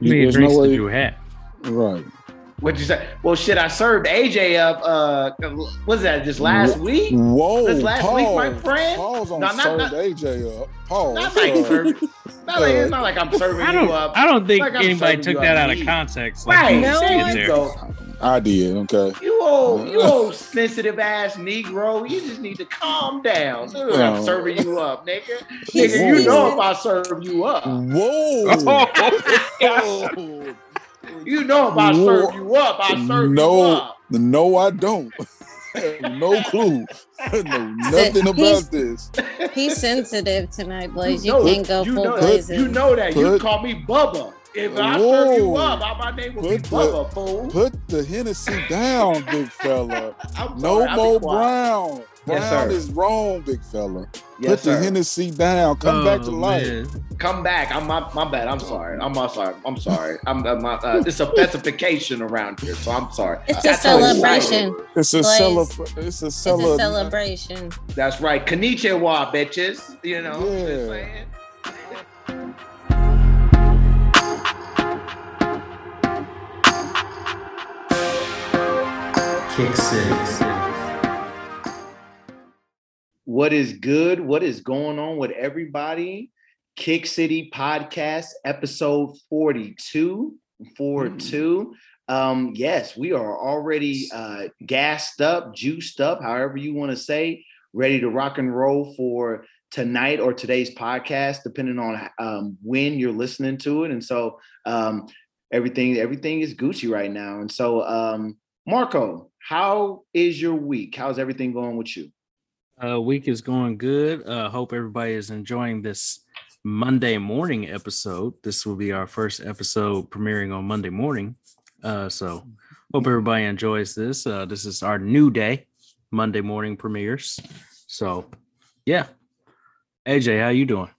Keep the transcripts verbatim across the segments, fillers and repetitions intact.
mean, There's drinks no the way. Drew hat. Right. What'd you say? Well, shit, I served A J up. Uh, what's that? Just last week? Whoa. This last pause, week, my friend. Pause on No, not- served not- A J up. Pause. Not like Uh, serving. Not like, it's not like I'm serving I don't. you up. I don't think Like I'm anybody serving took you that up out of meat. context. Right. No say it one- There you there. go. I did. Okay. You old, you old sensitive ass Negro. You just need to calm down. Dude, I'm No. serving you up, nigga. He's- Nigga, you he's- know if I serve you up. Whoa. You know if I serve you up, I serve no, you up. no, I don't. I have no clue. I know nothing about He's- this. He's sensitive tonight, Blaze. You know- can't go you full know, blazing. You know that. You Put- call me Bubba. If I serve you Whoa. up, my name will be Put the- Bubba, fool. Put the Hennessy down, big fella. I'm No sorry, I'll be more quiet. Brown. Brown Yes, sir. is wrong, big fella. Yes, Put the sir. Hennessy down. Come back to Oh, life. man. Come back. I'm my, my bad. I'm sorry. I'm my sorry. I'm sorry. I'm uh, my, uh, it's a specification around here, so I'm sorry. It's a That's how it's celebration. It's a Blaze. celebration. It's a It's a celebration. celebration. That's right. Konnichiwa, bitches. You know. Yeah. Just saying. Kick Six. What is good? What is going on with everybody? Kick City Podcast, episode forty-two. forty-two. Um, yes, we are already uh, gassed up, juiced up, however you want to say, ready to rock and roll for tonight or today's podcast, depending on um, when you're listening to it. And so um, everything, everything is Gucci right now. And so, um, Marco, how is your week? How's everything going with you? Uh, week is going good. Uh, hope everybody is enjoying this Monday morning episode. This will be our first episode premiering on Monday morning. Uh, so hope everybody enjoys this. Uh, this is our new day, Monday morning premieres. So yeah. A J, how you doing?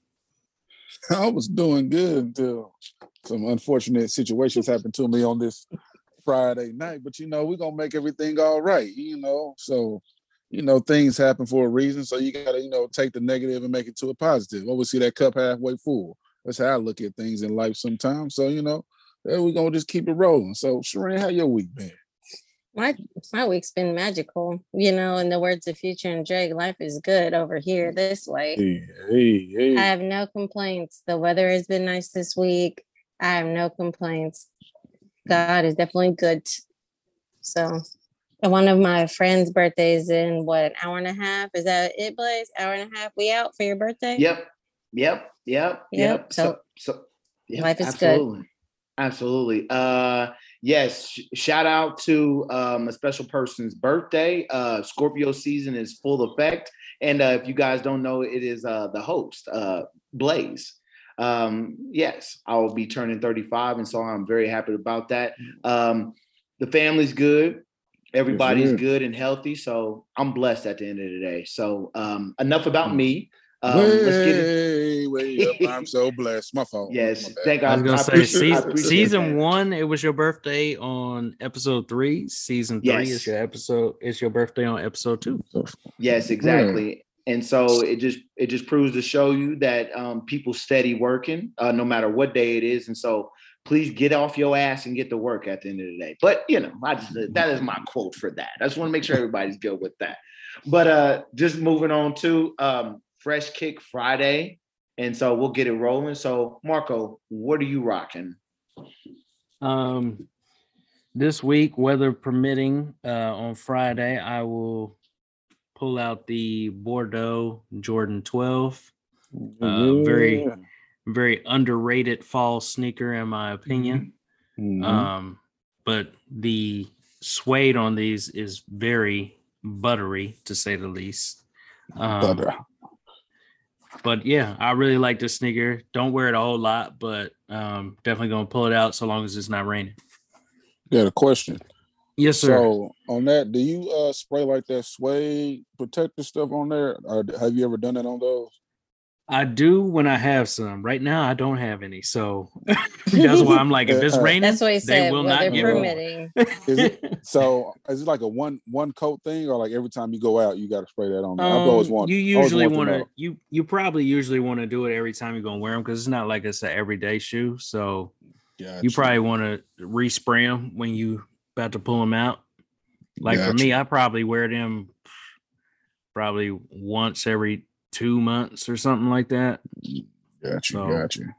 I was doing good until some unfortunate situations happened to me on this Friday night. But, you know, we're going to make everything all right, you know. So, you know, things happen for a reason. So you got to, you know, take the negative and make it to a positive. Always see that cup halfway full. That's how I look at things in life sometimes. So, you know, we're going to just keep it rolling. So, Shereen, how your week been? My my week's been magical. You know, in the words of Future and Drake, life is good over here this way. Hey, hey, hey. I have no complaints. The weather has been nice this week. I have no complaints. God is definitely good. So, and one of my friends' birthdays in what, an hour and a half? Is that it, Blaze? Hour and a half? We out for your birthday? Yep. Yep. Yep. Yep. So- So, so yep, Life is good. absolutely. Absolutely. Uh, yes. Sh- shout out to um, a special person's birthday. Uh, Scorpio season is full effect. And uh, if you guys don't know, it is uh, the host, uh, Blaze. Um, yes, I will be turning thirty-five. And so I'm very happy about that. Um, the family's good. Everybody's Yes, sir. good and healthy. So I'm blessed at the end of the day. So um, enough about me. Um, let's get it. way, way up. I'm so blessed. My fault. Yes, My bad. thank I God. was gonna I say appreciate- I season, appreciate season that. one, it was your birthday on episode three. Season three Yes. is your episode, it's your birthday on episode two. Yes, exactly. And so it just it just proves to show you that um, people steady working, uh, no matter what day it is. And so please get off your ass and get to work at the end of the day. But you know, I just, that is my quote for that. I just want to make sure everybody's good with that. But uh, just moving on to um, Fresh Kick Friday, and so we'll get it rolling. So Marco, what are you rocking? Um, this week, weather permitting, uh, on Friday, I will pull out the Bordeaux Jordan twelve. Uh, very, Yeah. very underrated fall sneaker, in my opinion. Mhm. Um, but the suede on these is very buttery, to say the least. Um, Butter. But yeah, I really like this sneaker. Don't wear it a whole lot, but um, definitely gonna pull it out so long as it's not raining. Got a question. Yes, sir. So on that, do you uh spray like that suede protective stuff on there? Or have you ever done that on those? I do when I have some. Right now, I don't have any, so that's why I'm like, if it's raining, That's what he they said. will not Weather give me one. permitting. Is it so? Is it like a one one coat thing, or like every time you go out, you got to spray that on there? I've always Um, wanted. you I always usually wanted want to to know. you you probably usually want to do it every time you're gonna wear them because it's not like it's an everyday shoe. So Gotcha. You probably want to respray them when you about to pull them out. Like for me, Gotcha. I probably wear them probably once every two months or something like that. Got you, So- got you.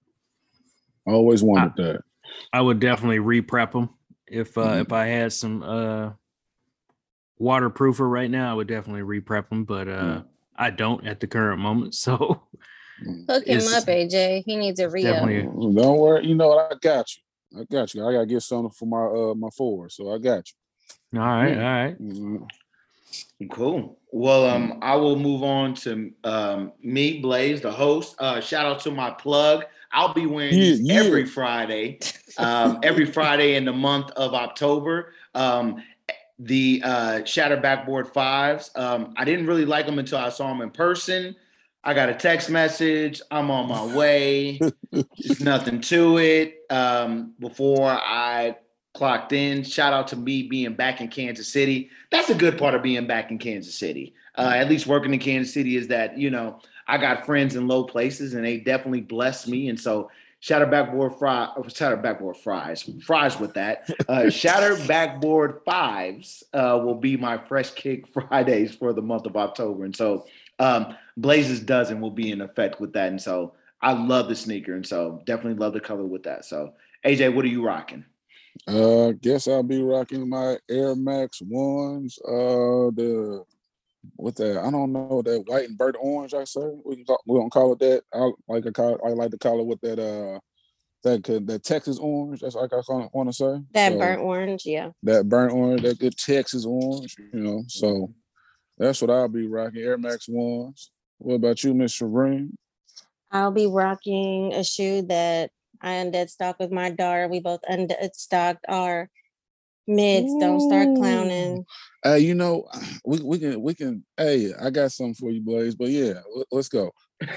I always wondered that. I would definitely re-prep them if uh, Mhm. if I had some uh, waterproofer right now. I would definitely re-prep them, but uh, Mm. I don't at the current moment. So Mm. Hook him It's- up, A J. He needs a re definitely- Mm, Don't worry. You know what? I got you. I got you. I gotta get something for my uh my four, so I got all right, Mm. all right. you. Mhm. Cool. Well, um, I will move on to um, me, Blaze, the host. Uh, shout out to my plug. I'll be wearing Yeah, these yeah. every Friday, um, every Friday in the month of October. Um, the uh, Shatter Backboard Fives. Um, I didn't really like them until I saw them in person. I got a text message. I'm on my way. It's nothing to it. Um, before I clocked in, shout out to me being back in Kansas City. That's the good part of being back in Kansas City. Uh, at least working in Kansas City is that, you know, I got friends in low places and they definitely bless me. And so Shatter Backboard Fry, Shatter Backboard Fries, fries with that. Uh, Shatter Backboard Fives uh, will be my Fresh Kick Fridays for the month of October. And so um, Blazes Dozen will be in effect with that. And so I love the sneaker. And so definitely love the color with that. So A J, what are you rocking? Uh, guess I'll be rocking my Air Max ones. Uh, the what that? I don't know, that white and burnt orange. I say we can call, we don't call it that. I like to call I like to call it with that uh that could that Texas orange. That's like I want to say That So, burnt orange, yeah. that burnt orange, that good Texas orange. You know, so that's what I'll be rocking. Air Max ones. What about you, Miss Serene? I'll be rocking a shoe that I undead stock with my daughter. We both undead stocked our mids. Don't start clowning. Hey, you know, we we can we can. Hey, I got something for you, Blaze. But yeah, let- let's go.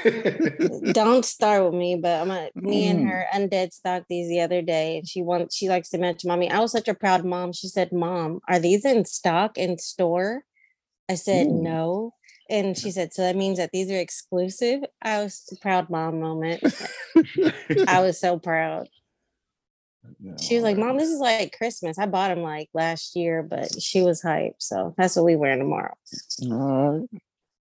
Don't start with me, but I'm a, me and Mm. her undead stocked these the other day, and she wants she likes to mention mommy. I was such a proud mom. She said, "Mom, are these in stock in store?" I said, Ooh. "No," and she said, "So that means that these are exclusive." I was a proud mom moment. I was so proud. She was like, "Mom, this is like Christmas. I bought them like last year," but she was hyped. So that's what we wearing tomorrow. All right.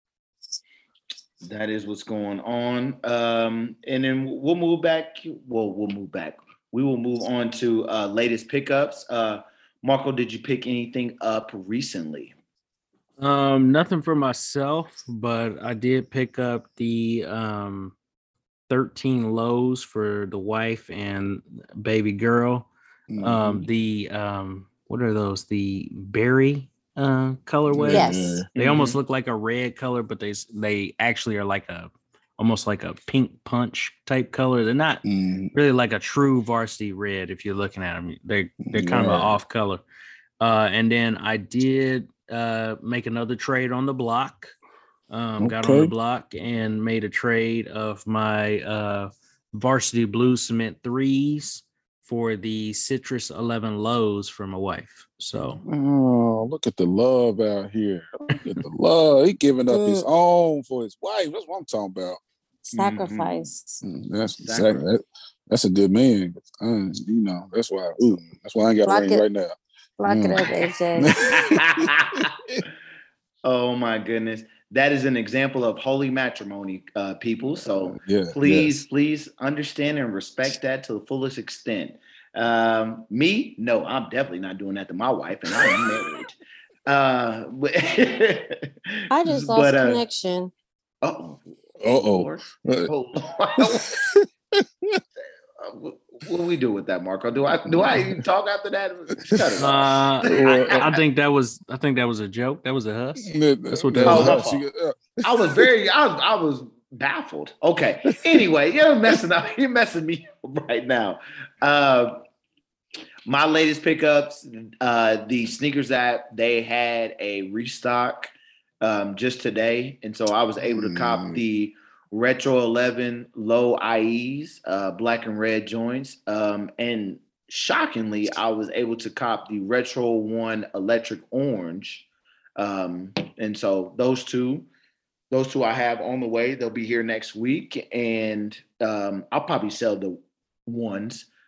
That is what's going on. Um, and then we'll move back. Well, we'll move back. We will move on to uh, latest pickups. Uh, Marco, did you pick anything up recently? Um, nothing for myself, but I did pick up the um thirteen lows for the wife and baby girl. Um, Mhm. the um, what are those? The berry uh colorway. Yes. They almost look like a red color, but they s- they actually are like a almost like a pink punch type color. They're not Mhm. really like a true varsity red if you're looking at them. They they're kind of an Right. off color. Uh, and then I did uh make another trade on the block. Um, got on the Okay. block and made a trade of my uh varsity blue cement threes for the citrus eleven lows for my wife. So Oh, look at the love out here. Look at the love. He giving up his Mm. own for his wife. That's what I'm talking about. Sacrifice. Mm, That's Exactly. exactly that, that's a good man. Uh, you know, that's why. Ooh, that's why I ain't got a Lock ring it- right now. Lock it Mm. up, A J. Oh my goodness. That is an example of holy matrimony, uh, people. So Yeah. please, yes. please understand and respect that to the fullest extent. Um, me, no, I'm definitely not doing that to my wife, and I am married. Uh, but, I just lost but, uh, connection. oh, Uh-oh. Lord. Uh, Oh, what what do we do with that, Marco? Do I do I even talk after that? Cut it uh, off. I, I think that was I think that was a joke. That was a huss. That's what that Oh, was. my us. fault. You- uh, I was very, I was, I was baffled. Okay. Anyway, you're messing up. You're messing me up right now. Uh, my latest pickups, uh, the sneakers that they had a restock um, just today, and so I was able to cop Mm. the Retro eleven low I Es, uh, black and red joints, um, and shockingly, I was able to cop the Retro One electric orange, um, and so those two. Those two I have on the way. They'll be here next week, and um, I'll probably sell the ones,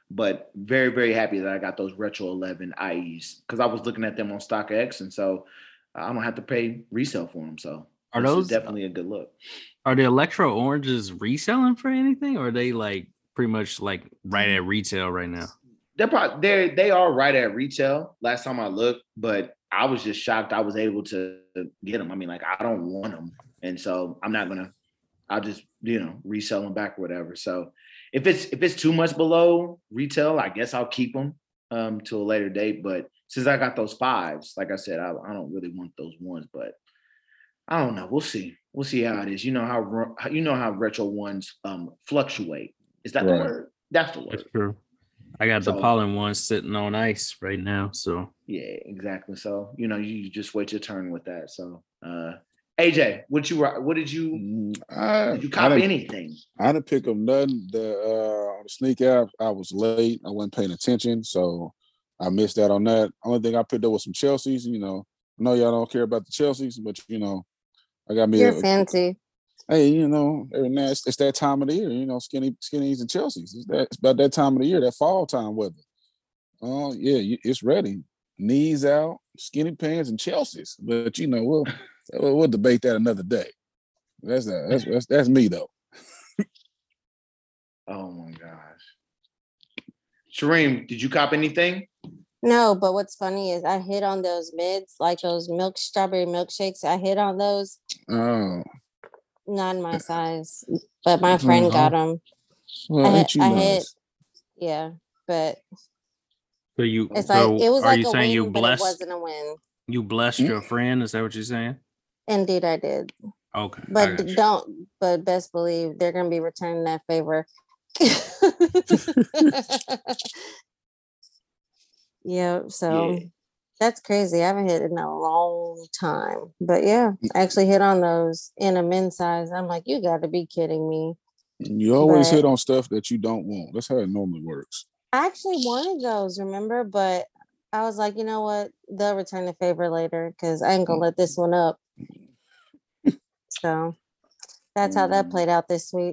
but very, very happy that I got those Retro eleven I Es because I was looking at them on StockX, and so I don't have to pay resale for them. So Are this is those definitely a good look. are the Electro Oranges reselling for anything, or are they like pretty much like right at retail right now? They're probably they they are right at retail. Last time I looked, but I was just shocked I was able to get them. I mean, like I don't want them, and so I'm not gonna. I'll just you know resell them back or whatever. So if it's if it's too much below retail, I guess I'll keep them um to a later date. But since I got those fives, like I said, I, I don't really want those ones. But I don't know. We'll see. We'll see how it is. You know how you know how retro ones um fluctuate. Is that the Right. word? That's the word. That's true. I got the So- pollen one sitting on ice right now. So Yeah, exactly. So you know, you just wait your turn with that. So, uh, A J, what you what did you Mm, I, did you I cop didn't, anything? I didn't pick up nothing. The uh, on the sneak app, I was late. I wasn't paying attention, so I missed out on that. Only thing I picked up was some Chelsea's. You know, I know y'all don't care about the Chelsea's, but you know, I got me You're a, fancy. hey, you know, every now it's, it's that time of the year. You know, skinny skinnies and Chelsea's. It's, that, it's about that time of the year, that fall time weather. Oh yeah, you- it's ready. Knees out, skinny pants, and Chelsea's. But you know, we'll we'll, we'll debate that another day. That's that. That's that's, that's me though. Oh my gosh, Shareem, did you cop anything? No, but what's funny is I hit on those mids, like those milk strawberry milkshakes. I hit on those, Oh, not in my size, but my friend got them. well, I ain't hit, you I nice? hit, yeah, but so you it's so like it was are like you a saying win, you but it blessed wasn't a win. you blessed Hmm? your friend? Is that what you're saying? Indeed, I did. Okay. I But got you. don't, but best believe they're gonna be returning that favor. Yeah, so Yeah. that's crazy. I haven't hit in a long time. But yeah, I actually hit on those in a men's size. I'm like, you gotta be kidding me. You always But- hit on stuff that you don't want. That's how it normally works. I actually wanted those, remember? But I was like, you know what? They'll return the favor later because I ain't gonna let this one up. So that's how that Mm. played out this week.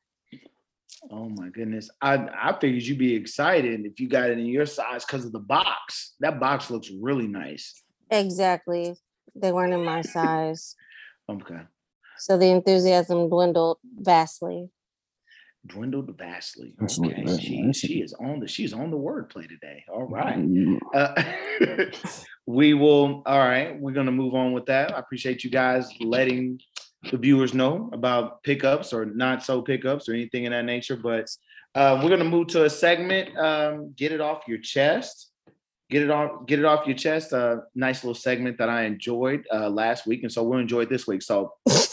Oh my goodness, I I figured you'd be excited if you got it in your size because of the box. That box looks really nice. Exactly. They weren't in my size. Okay, So the enthusiasm dwindled vastly. dwindled vastly. That's what- Okay, that- she that's- she is on the she's on the wordplay today. All right. Mm, Uh, we will. All right, we're gonna move on with that. I appreciate you guys letting the viewers know about pickups or not so pickups or anything in that nature. But uh, we're gonna move to a segment. Um, get it off your chest. Get it off. Get it off your chest. A nice little segment that I enjoyed uh, last week, and so we'll enjoy it this week. So.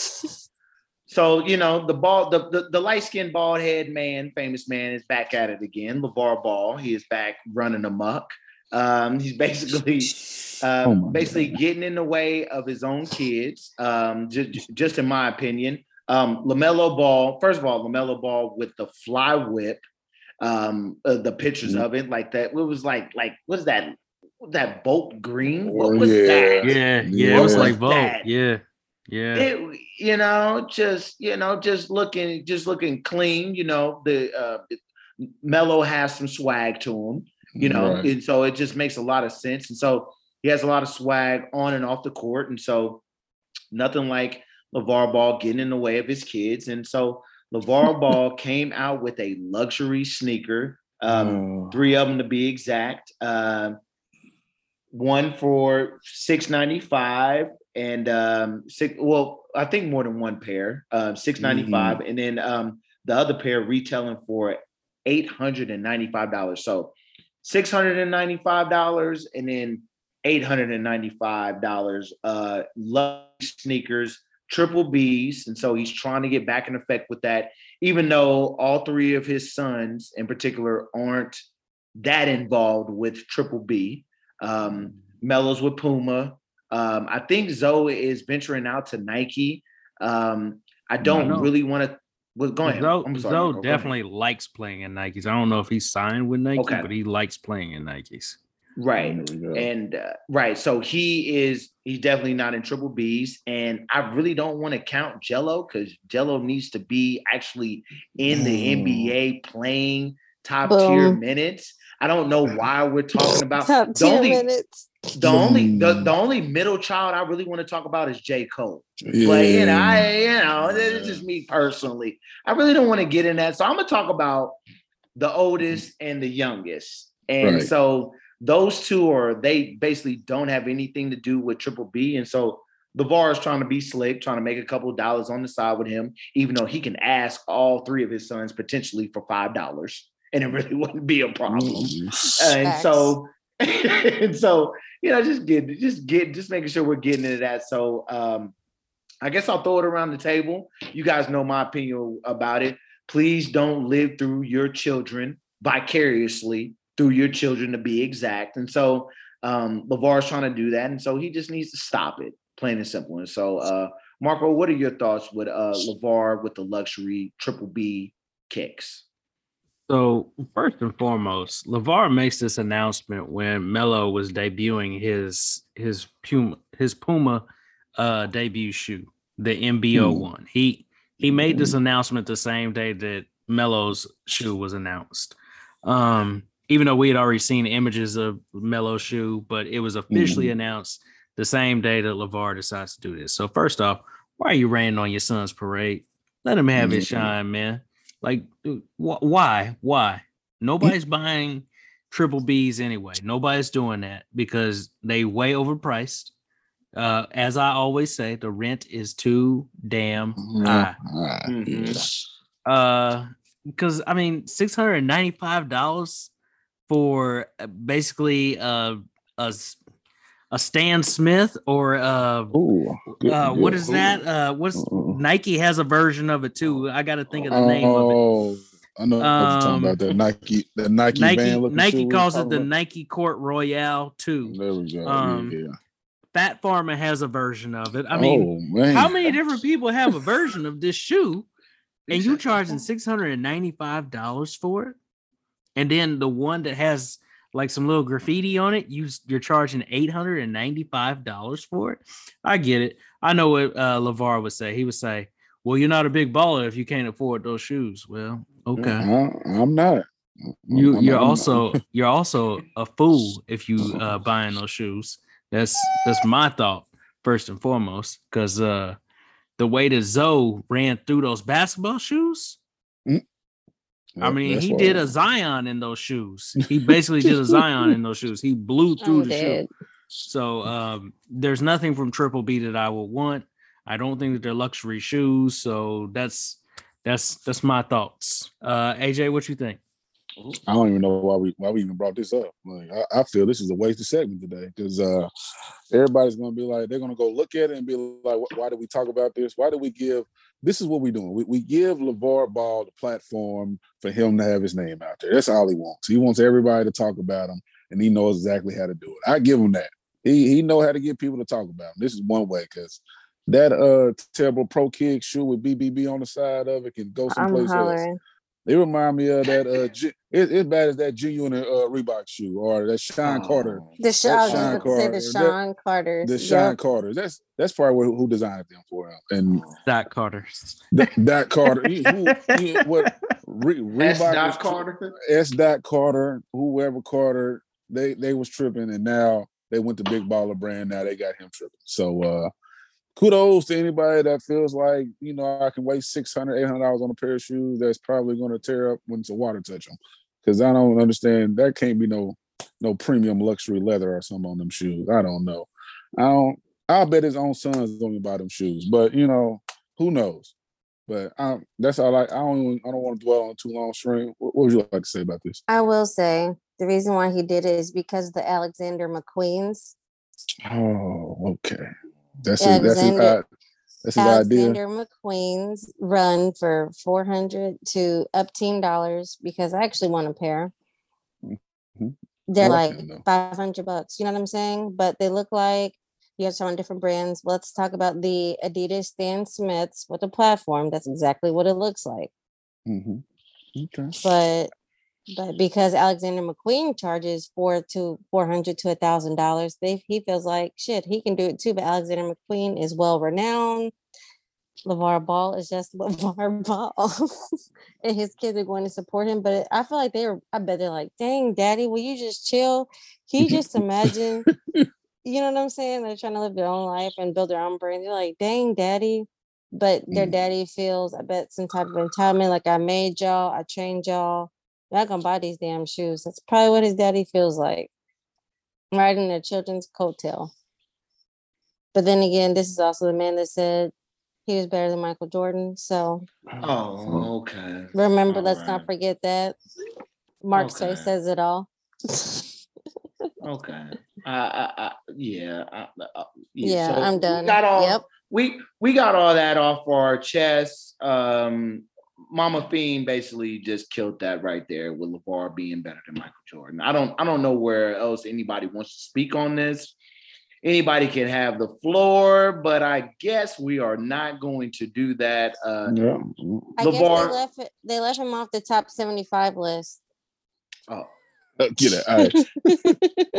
So, you know, the ball, the, the, the light-skinned bald head man, famous man is back at it again. LeVar Ball, he is back running amok. Um, he's basically um, Oh my basically God. getting in the way of his own kids, um, just, just in my opinion. Um, LaMelo Ball, first of all, LaMelo Ball with the fly whip, um, uh, the pictures Mhm. of it like that. It was like, like, what's that? That boat green? What Oh, was yeah. that? Yeah, yeah, it was Yeah. like both. That- Yeah. Yeah. It, you know, just you know, just looking, just looking clean. You know, the uh, Mello has some swag to him. You know, Right. and so it just makes a lot of sense. And so he has a lot of swag on and off the court. And so nothing like LeVar Ball getting in the way of his kids. And so LeVar Ball came out with a luxury sneaker, um, Oh. three of them to be exact. Uh, one for six ninety-five and um six well I think more than one pair, uh six ninety-five, and then um the other pair retailing for eight hundred ninety-five dollars. So six hundred ninety-five dollars and then eight hundred ninety-five dollars. Uh luxury sneakers, triple B's, and so he's trying to get back in effect with that, even though all three of his sons in particular aren't that involved with triple B. Um, Melo's with Puma. Um, I think Zoe is venturing out to Nike. Um, I don't know. really want to. Well, go ahead. Zoe, I'm sorry, Zoe Marco, go ahead. definitely likes playing in Nikes. I don't know if he's signed with Nike, Okay. but he likes playing in Nikes. Right. There we go. And uh, right, so he is he's definitely not in triple B's, and I really don't want to count Jello because Jello needs to be actually in the Mm. N B A playing top Boom. tier minutes. I don't know why we're talking about Top the tier only, minutes. the only the, Mm. the only middle child I really want to talk about is J. Cole. Yeah. But you know, I you know, it's just me personally. I really don't want to get in that. So I'm gonna talk about the oldest and the youngest. And Right. so those two are they basically don't have anything to do with Triple B. And so LeVar is trying to be slick, trying to make a couple of dollars on the side with him, even though he can ask all three of his sons potentially for five dollars, and it really wouldn't be a problem. Mm. Uh, and Facts. so, and so, you know, just get, just get, just making sure we're getting into that. So, um, I guess I'll throw it around the table. You guys know my opinion about it. Please don't live through your children vicariously through your children, to be exact. And so, um, LeVar's trying to do that, and so he just needs to stop it, plain and simple. And so, uh, Marco, what are your thoughts with uh, LeVar with the luxury Triple B kicks? So first and foremost, LeVar makes this announcement when Melo was debuting his his Puma his Puma uh, debut shoe, the M B O Hmm. one. He he made this announcement the same day that Melo's shoe was announced. Um, even though we had already seen images of Melo's shoe, but it was officially Mhm. announced the same day that LeVar decides to do this. So first off, why are you raining on your son's parade? Let him have his Mhm. shine, man. Like, dude, wh- why? Why? Nobody's buying triple B's anyway. Nobody's doing that because they way overpriced. Uh, as I always say, the rent is too damn high. Ah, Mhm. yes. Uh, because I mean, six hundred ninety-five dollars for uh, basically uh, a s- a Stan Smith or uh, Ooh, good, uh, what good. is that? Uh, what's Uh-uh. Nike has a version of it too. I got to think of the name of it. Oh, I know what you're talking Um, about. That Nike, that Nike, van Nike looking Nike shoe we was calls it talking the about. Nike Court Royale two. There we go. Um, yeah. Fat Farmer has a version of it. I mean, oh man, how many different people have a version of this shoe? And you said charging that? six hundred ninety-five dollars for it? And then the one that has like some little graffiti on it, you you're charging eight hundred ninety-five dollars for it. I get it. I know what uh, LeVar would say. He would say, "Well, you're not a big baller if you can't afford those shoes." Well, okay. I, I'm not. You I'm, you're I'm- also you're also a fool if you uh buying those shoes. That's that's my thought first and foremost, because uh the way that Zoe ran through those basketball shoes, I Yep, mean, that's he why- did a Zion in those shoes. He basically did a Zion in those shoes. He blew through I'm the shoe. dead. So um, there's nothing from Triple B that I would want. I don't think that they're luxury shoes. So that's that's that's my thoughts. Uh, A J, what you think? I don't even know why we why we even brought this up. Like, I, I feel this is a wasted segment today because uh, everybody's gonna be like, they're gonna go look at it and be like, why did we talk about this? Why did we give? This is what we're doing. We, we give LeVar Ball the platform for him to have his name out there. That's all he wants. He wants everybody to talk about him, and he knows exactly how to do it. I give him that. He he know how to get people to talk about him. This is one way because that uh terrible pro kick shoe with B B B on the side of it can go I'm someplace else. hollering. They remind me of that. Uh, G- it, it's bad as that G Unit uh, Reebok shoe or that Sean Carter. The Sean, I was Sean just about to say Carter, the that- Sean Carter's. The Sean Yep. Carter. That's that's probably who designed them for him. And Doc Carter. that, that Carter, he- who, he- what Re, S. Reebok Dot was tri- Carter. S. Dot Carter, whoever Carter, they they was tripping, and now they went to Big Baller Brand. Now they got him tripping. So uh, kudos to anybody that feels like, you know, I can waste six hundred, eight hundred dollars on a pair of shoes that's probably going to tear up when some water touch them. Because I don't understand. That can't be no no premium luxury leather or something on them shoes. I don't know. I don't. I bet his own sons don't even buy them shoes. But you know, who knows? But I, that's all I. I don't. Even, I don't want to dwell on it too long. Shrink. What, what would you like to say about this? I will say the reason why he did it is because the Alexander McQueen's. Oh, okay. That's his, that's his, Alexander- uh, that's his idea. Alexander McQueen's run for four hundred to up ten dollars because I actually want a pair. Mhm. They're I like like them, though. five hundred bucks. You know what I'm saying? But they look like you guys are on different brands. Let's talk about the Adidas Stan Smiths with a platform. That's exactly what it looks like. Mm-hmm. Okay. But but because Alexander McQueen charges four to four hundred to a thousand dollars, they he feels like shit, he can do it too. But Alexander McQueen is well renowned. LeVar Ball is just LeVar Ball. And his kids are going to support him. But it, I feel like they're, I bet they're like, dang, daddy, will you just chill? Can you just imagine? You know what I'm saying? They're trying to live their own life and build their own brand. They're like, dang, daddy. But their daddy feels, I bet, some type of entitlement. Like, I made y'all, I trained y'all. You're not going to buy these damn shoes. That's probably what his daddy feels like. Riding their children's coattail. But then again, this is also the man that said he was better than Michael Jordan. So, Oh, okay. remember, All let's right. not forget that. Mark Okay. Say says it all. Okay. I, I, I, yeah. I, I, Yeah, so I'm done. We got all. Yep. We we got all that off our chest. Um, Mama Fiend basically just killed that right there with LeVar being better than Michael Jordan. I don't I don't know where else anybody wants to speak on this. Anybody can have the floor, but I guess we are not going to do that. Uh, Yeah. I guess they LeVar. left it, they left him off the top seventy-five list. Oh, Uh, Get it. All right.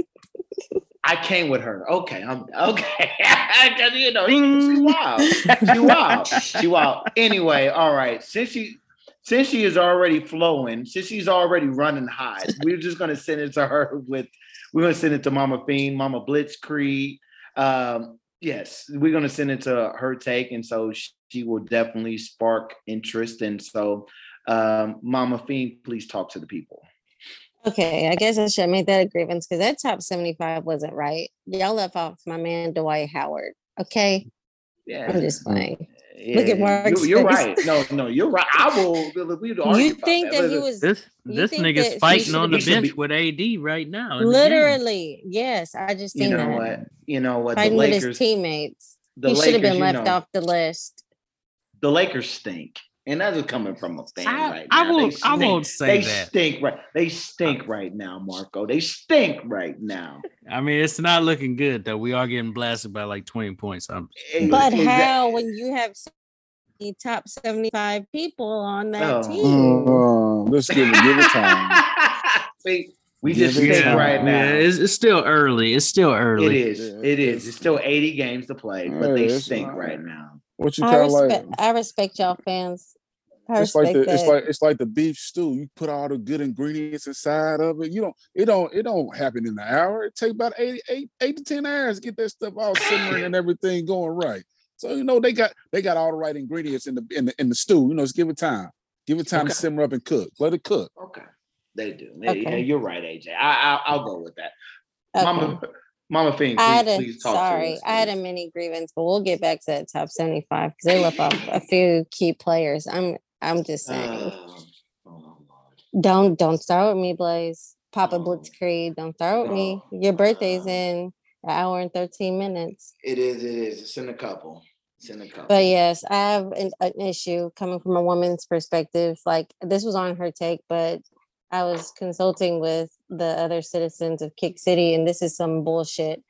I came with her. Okay, I'm okay. You know, she wild. She wild. She wild. Anyway, all right. Since she since she is already flowing, since she's already running hot, we're just gonna send it to her with we're gonna send it to Mama Fiend, Mama Blitzkrieg. Um, yes, we're gonna send it to her take, and so she will definitely spark interest. And so, um, Mama Fiend, please talk to the people. Okay, I guess I should have made that a grievance because that top seventy-five wasn't right. Y'all left off my man Dwight Howard. Okay, Yeah, I'm just playing. Yeah, Look at Mark's you, you're face. right. No, no, you're right. I will. We'd argue You about think that, that. he Listen, was This you this think nigga's that he fighting should on have the he should bench be- with A D right now. in the game. literally? Yes, I just you seen know that what? You know what? The fighting with Lakers. his teammates. The He should have Lakers, been you left know, off the list. the Lakers stink, and that is coming from a fan I- right I now. won't- They I stink. won't say they that. stink right. They stink right now, Marco. They stink right now. I mean, it's not looking good though. We are getting blasted by like twenty points. I'm, But Exa- how when you have so many top seventy-five people on that Oh. team? Uh, let's give it, give it time. See, we Give just it stink time. right now. Yeah, it's, it's still early. It's still It early. is. Yeah, It is. it's- It's still eighty games to play, but they Yeah, it's stink all right right. now. What you I kind of like? respect I respect y'all fans. I It's like respect the it's that. like it's like the beef stew. You put all the good ingredients inside of it. You don't it don't it don't happen in an hour. It take about eight, eight, eight to ten hours to get that stuff all simmering and everything going right. So you know they got they got all the right ingredients in the in the in the stew. You know, just give it time. Give it time Okay. to simmer up and cook. Let it cook. Okay, they do. Okay. Yeah, you're right, A J. I, I I'll go with that. Okay. Mama, Mama Fiend, I please, had a please talk sorry, to us. I had a mini grievance, but we'll get back to that top seventy-five because they left off a few key players. I'm I'm just saying. Oh, oh, Lord. Don't don't start with me, Blaze. Papa Oh. Blitzkrieg. Don't start with me. Oh. Your birthday's in an hour and thirteen minutes. It is. It is. It's in a couple. It's in a couple. But yes, I have an, an issue coming from a woman's perspective. Like this was on her take, but I was consulting with the other citizens of Kick City, and this is some bullshit.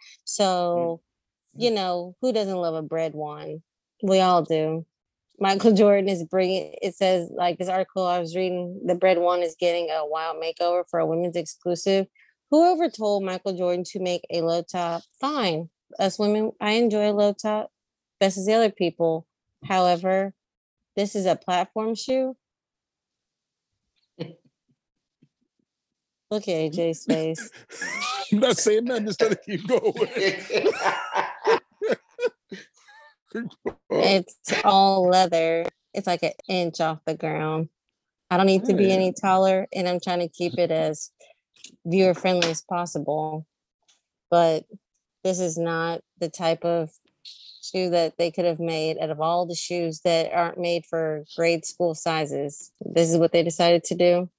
So, you know, who doesn't love a bread one? We all do. Michael Jordan is bringing, it says, like this article I was reading, the bread one is getting a wild makeover for a women's exclusive. Whoever told Michael Jordan to make a low top? Fine. Us women, I enjoy a low top. Best as the other people. However, this is a platform shoe. Look at A J's face. I'm not saying nothing. Just let it keep going. It's all leather. It's like an inch off the ground. I don't need to be Yeah. any taller, and I'm trying to keep it as viewer friendly as possible. But this is not the type of shoe that they could have made out of all the shoes that aren't made for grade school sizes. This is what they decided to do.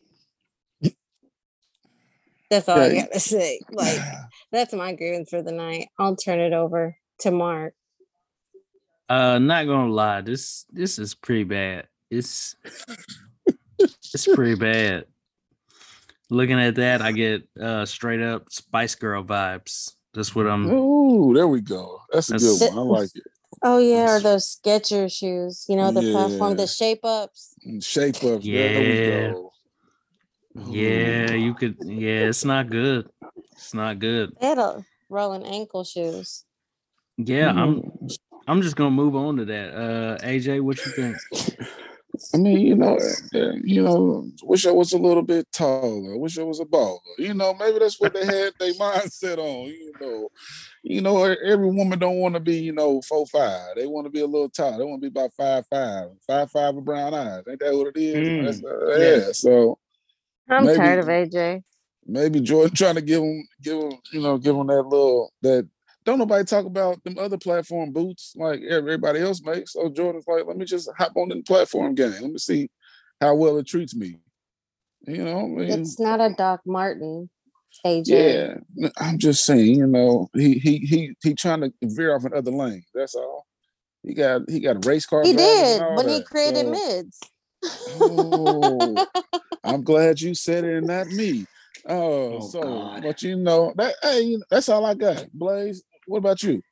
That's all I Yeah. got to say. Like, that's my grievance for the night. I'll turn it over to Mark. Uh, not gonna lie, this this is pretty bad. It's it's pretty bad. Looking at that, I get uh straight up Spice Girl vibes. That's what I'm. Ooh, there we go. That's a That's- good one. I like it. Oh yeah, or those Skechers shoes. You know, the platform, Yeah. the shape ups. Shape up. There Yeah. we go. Yeah, you could. Yeah, it's not good. It's not good. They had a rolling ankle shoes. Yeah, I'm. Mm. I'm just gonna move on to that. Uh, A J, what you think? I mean, you know, uh, you know, wish I was a little bit taller. Wish I was a baller. You know, maybe that's what they had their mindset on. You know, you know, e- every woman don't want to be, you know, four five. They want to be a little taller. They want to be about five five, five five with brown eyes. Ain't that what it is? That's, Mm, uh, yeah. yes. So I'm maybe, tired of A J. maybe Jordan trying to give him, give him, you know, give him that little that. Don't nobody talk about them other platform boots like everybody else makes. So Jordan's like, let me just hop on the platform game. Let me see how well it treats me. You know, I mean, It's not a Doc Martin, A J. yeah. I'm just saying, you know, he he he he trying to veer off in other lanes. That's all. He got he got race car He drivers and did all when he that. created So, mids. oh, I'm glad you said it and not me. Oh, Oh so God. but you know that hey, you know, that's all I got. Blaze, what about you?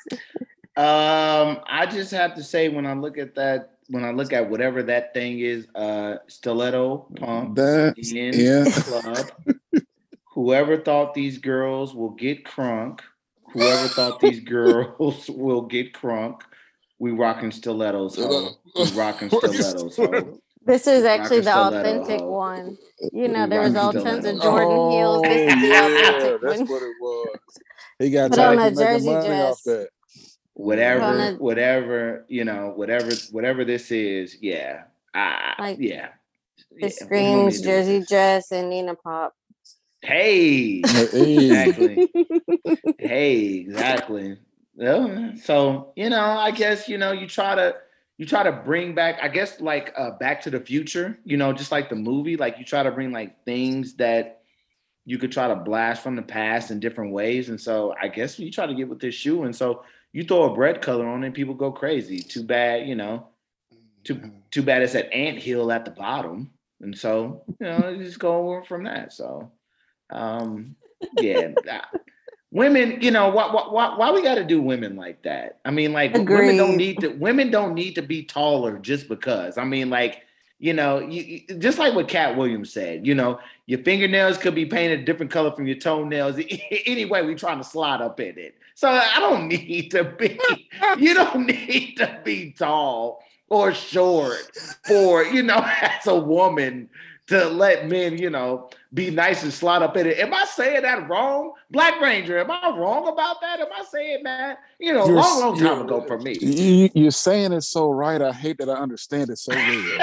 Um, I just have to say when I look at that, when I look at whatever that thing is, uh, stiletto pumps That's in yeah. the club. Whoever thought these girls will get crunk, whoever thought these girls will get crunk, we rocking stilettos, ho. We rocking stilettos, ho. This is We actually rocking the stiletto, authentic ho. one. You We know, there was rocking all tons of stilettos, ho. Jordan heels. This Oh is the yeah, authentic that's one. what it was. He got Put What? on tired. He a making jersey money off dress. that. Put on Whatever, a whatever, you know, whatever, whatever this is, yeah. I, like yeah. Yeah. this What do you want me screams to do with jersey this? dress and Nina Pop. Hey, Hey, exactly. Hey, exactly. Yeah. So, you know, I guess, you know, you try to you try to bring back, I guess like uh Back to the Future, you know, just like the movie, like you try to bring like things that you could try to blast from the past in different ways. And so I guess you try to get with this shoe. And so you throw a bread color on it and people go crazy. Too bad, you know, too too bad it's at ant hill at the bottom. And so, you know, you just go from that. So um yeah. Women, you know, why, why, why we got to do women like that? I mean, like women don't Agreed. need to. Women don't need to be taller just because. I mean, like you know, you, you- just like what Cat Williams said. You know, your fingernails could be painted a different color from your toenails. Anyway, we trying to slide up in it. So I don't need to be. You don't need to be tall or short for you know, as a woman to let men, you know, be nice and slide up in it. Am I saying that wrong? Black Ranger, am I wrong about that? Am I saying that? You know, you're long, long time you're ago for me. you, you're saying it so right. I hate that I understand it so well.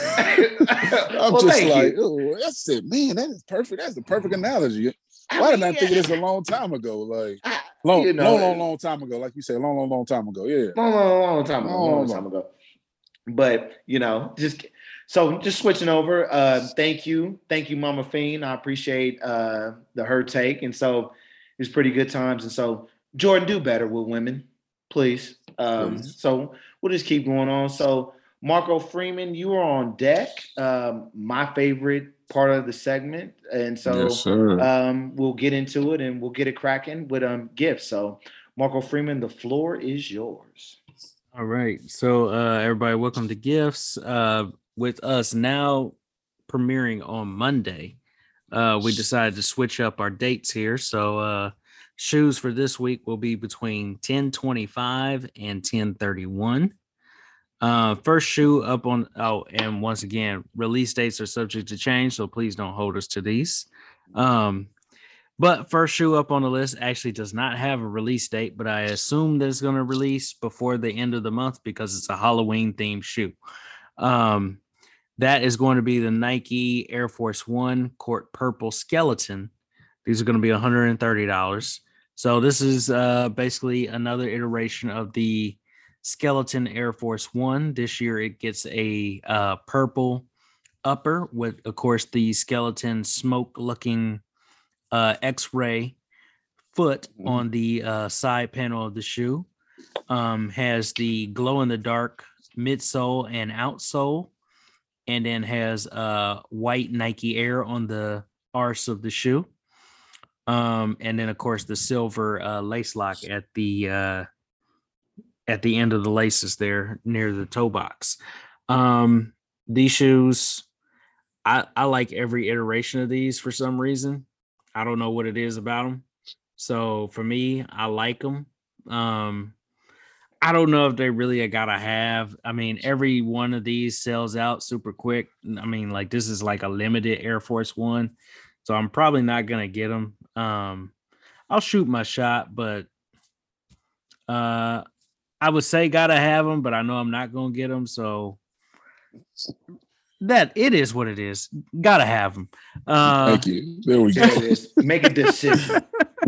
I'm Well, just thank like, you. oh, that's it, man. That is perfect. That's the perfect analogy. Why I didn't I mean, think of yeah, this a long time ago? Like I, long, you long, long, know, long time ago. Like you said, long, long, long time ago. Yeah, long, long, long time ago, long, long, long time long. ago. But you know, just so just switching over. Uh, thank you, thank you, Mama Fiend. I appreciate uh, the her take, and so it's pretty good times. And so Jordan, do better with women, please. Um, Please. so we'll just keep going on. So Marco Freeman, you are on deck. Um, my favorite part of the segment, and Yes, so sir. um, we'll get into it and we'll get it cracking with um gifts. So Marco Freeman, the floor is yours. All right. So uh everybody, welcome to Gifts. Uh with us now premiering on Monday. Uh we decided to switch up our dates here. So uh shoes for this week will be between ten twenty-five and ten thirty-one. Uh first shoe up on oh, and once again, release dates are subject to change, so please don't hold us to these. Um but first shoe up on the list actually does not have a release date, but I assume that it's going to release before the end of the month because it's a Halloween themed shoe. Um, that is going to be the Nike Air Force One Court Purple Skeleton. These are going to be one hundred thirty dollars. So this is uh, basically another iteration of the Skeleton Air Force One. This year it gets a uh, purple upper with, of course, the skeleton smoke looking uh, X-ray foot on the uh, side panel of the shoe. Um, has the glow in the dark midsole and outsole, and then has uh, white Nike Air on the arse of the shoe. Um, and then of course the silver uh, lace lock at the uh, at the end of the laces there near the toe box. Um, these shoes, I, I like every iteration of these for some reason. I don't know what it is about them. So for me, I like them. Um, I don't know if they really gotta have. I mean, every one of these sells out super quick. I mean, like this is like a limited Air Force One, so I'm probably not gonna get them. Um, I'll shoot my shot, but uh, I would say gotta have them, but I know I'm not gonna get them. So that it is what it is. Gotta have them. Uh, Thank you. There we go. There it is. Make a decision.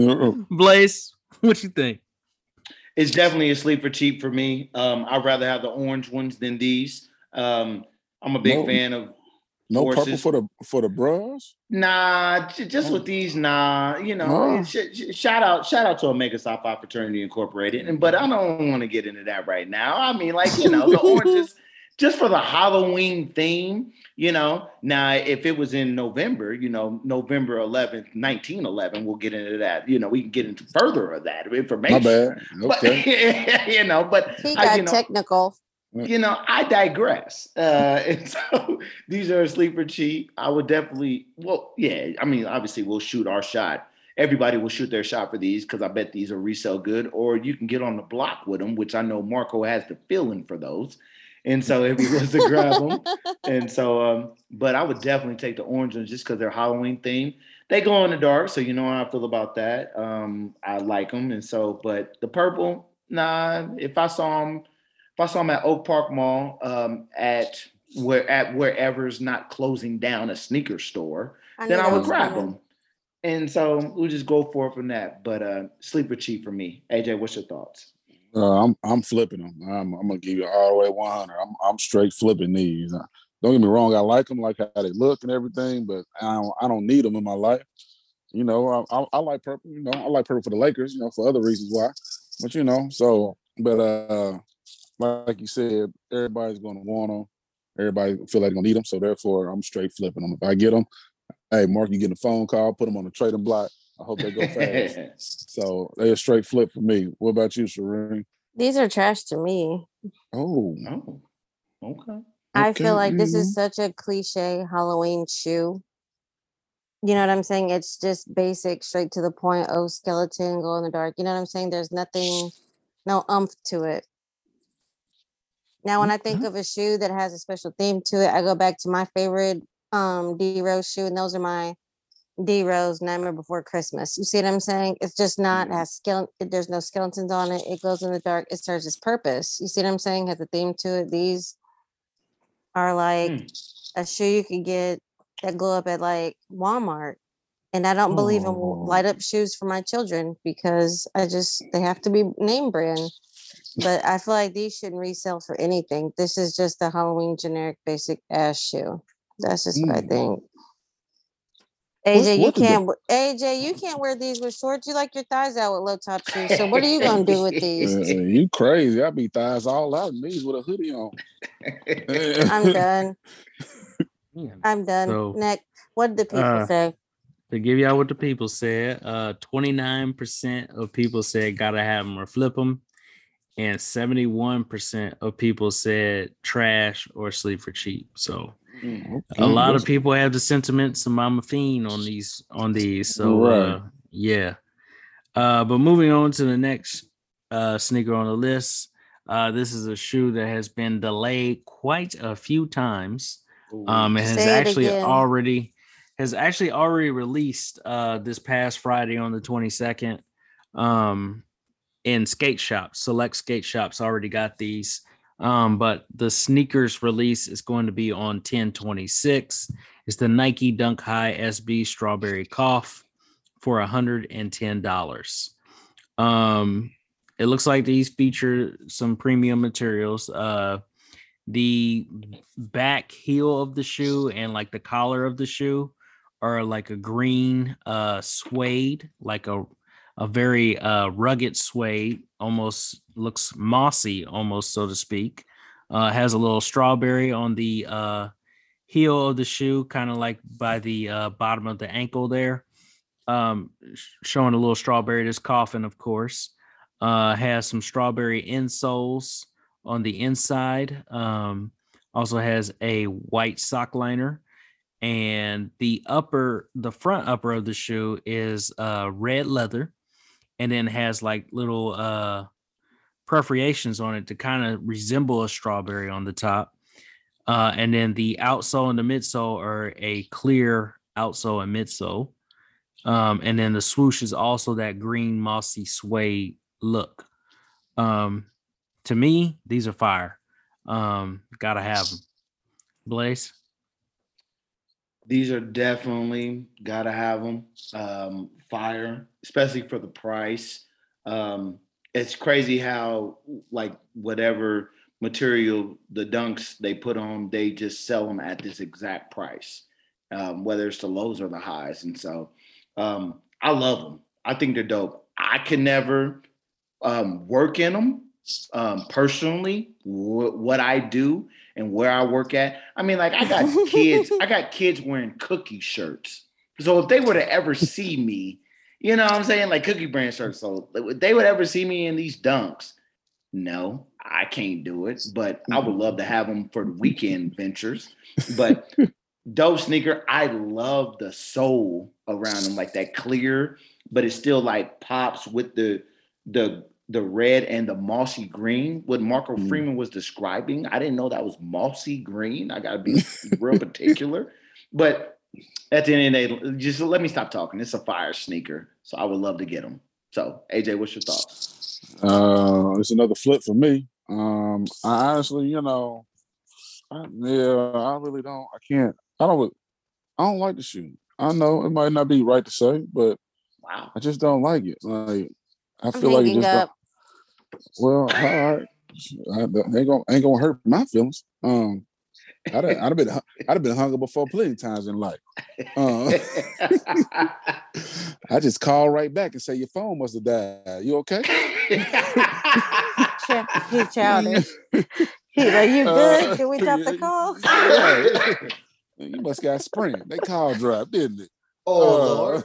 Blaze, what you think? It's definitely a sleeper cheap for me. Um, I'd rather have the orange ones than these. Um, I'm a big No- fan of No purple forces. for the for the bras. Nah, j- just with these, nah. You know, Oh. it's- sh- sh- shout out, shout out to Omega Psi Phi Fraternity Incorporated. And but I don't want to get into that right now. I mean, like you know, the oranges just for the Halloween theme. You know, now if it was in November, you know, November eleventh, nineteen eleven, we'll get into that. You know, we can get into further of that My information. bad. Okay. But you know, but He I, got you know, technical. you know, I digress. Uh, and so these are sleeper cheap. I would definitely, well, yeah, I mean, obviously we'll shoot our shot. Everybody will shoot their shot for these because I bet these are resale good, or you can get on the block with them, which I know Marco has the feeling for those. And so if he was to grab them, and so, um, but I would definitely take the orange ones just because they're Halloween themed. They glow in the dark, so you know how I feel about that. Um, I like them, and so, but the purple, nah. If I saw them, if I saw them at Oak Park Mall, um, at where at wherever's not closing down a sneaker store, I then knew I that would was grab coming. them. And so we'll just go for it from that. But uh, sleeper cheap for me. A J, what's your thoughts? Uh, I'm I'm flipping them. I'm I'm gonna give you all the way one hundred. I'm I'm straight flipping these. Uh, don't get me wrong. I like them, like how they look and everything, but I don't I don't need them in my life. You know, I, I, I like purple. You know, I like purple for the Lakers. You know, for other reasons why. But you know, so but uh, like you said, everybody's gonna want them. Everybody feel like they're gonna need them. So therefore, I'm straight flipping them. If I get them, hey, Mark, you get a phone call, put them on the trading block. I hope they go fast. So they're a straight flip for me. What about you, Shireen? These are trash to me. Oh, Oh, okay. I okay, feel like this mhm. is such a cliche Halloween shoe. You know what I'm saying? It's just basic, straight to the point. Oh, skeleton, glow in the dark. You know what I'm saying? There's nothing, no umph to it. Now, when I think Okay. of a shoe that has a special theme to it, I go back to my favorite um D Rose shoe, and those are my D Rose Nightmare Before Christmas. You see what I'm saying? It's just not Yeah. has skeleton. There's no skeletons on it. It glows in the dark. It serves its purpose. You see what I'm saying? Has a theme to it. These are like Hmm. a shoe you could get that glow up at like Walmart. And I don't believe in Oh. light up shoes for my children because I just they have to be name brand. But I feel like these shouldn't resell for anything. This is just a Halloween generic basic ass shoe. That's just what I Mm. think. A J, What- you what did the- can't. w- A J, you can't wear these with shorts. You like your thighs out with low top shoes. So what are you gonna do with Uh, these? you crazy? I be thighs all out in these with a hoodie on. I'm done. Man. I'm done. So, Nick, what did the people uh, say? To give y'all what the people said, uh, twenty-nine percent of people said gotta have them or flip them, and seventy-one percent of people said trash or sleep for cheap. So Hmm. a lot of That's- people have the sentiments of Mama Fiend on these on these. So Right. uh, yeah. Uh, but moving on to the next uh, sneaker on the list. Uh, this is a shoe that has been delayed quite a few times. Um, it has Say it actually again. already has actually already released uh this past Friday on the twenty-second. Um, in skate shops, select skate shops already got these. Um, but the sneakers release is going to be on ten twenty-six. It's the Nike Dunk High S B Strawberry Cough for one hundred ten dollars. Um, it looks like these feature some premium materials. Uh, the back heel of the shoe and like the collar of the shoe are like a green uh suede, like a a very uh rugged suede, almost looks mossy, almost so to speak. Uh, has a little strawberry on the uh heel of the shoe, kind of like by the uh, bottom of the ankle there. Um, sh- showing a little strawberry. This coffin, of course, uh, has some strawberry insoles on the inside. Um, also has a white sock liner, and the upper, the front upper of the shoe is uh, red leather, and then has like little uh, perforations on it to kind of resemble a strawberry on the top. Uh, and then the outsole and the midsole are a clear outsole and midsole. Um, and then the swoosh is also that green mossy suede look. Um, to me, these are fire. Um, gotta have them. Blaze. These are definitely gotta have them. Um, fire, especially for the price. Um, it's crazy how like whatever material the dunks they put on, they just sell them at this exact price, um, whether it's the lows or the highs. And so um, I love them. I think they're dope. I can never um, work in them um, personally. W- what I do and where I work at. I mean, like I got kids. I got kids wearing cookie shirts. So if they were to ever see me, you know what I'm saying, like Cookie Brand shirts. So if they would ever see me in these dunks. No, I can't do it, but I would love to have them for the weekend ventures. But dope sneaker, I love the sole around them, like that clear, but it still like pops with the the the red and the mossy green. What Marco mm. Freeman was describing, I didn't know that was mossy green. I gotta be real particular, but at the end of the day, just let me stop talking. It's a fire sneaker, so I would love to get them. So, A J, what's your thoughts? Uh, it's another flip for me. Um, I honestly, you know, I, yeah, I really don't. I can't. I don't. I don't like the shoe. I know it might not be right to say, but wow, I just don't like it. Like I I'm feel like it just. up. Well, all right, I, ain't gonna ain't gonna hurt my feelings. Um, I'd have, I'd have been I'd have been hung up before plenty of times in life. Uh, I just call right back and say your phone must have died. You okay? He childish. He's like, you good? Uh, Can we drop the call? Right. You must got sprint. They call drop, didn't it? Oh uh, Lord.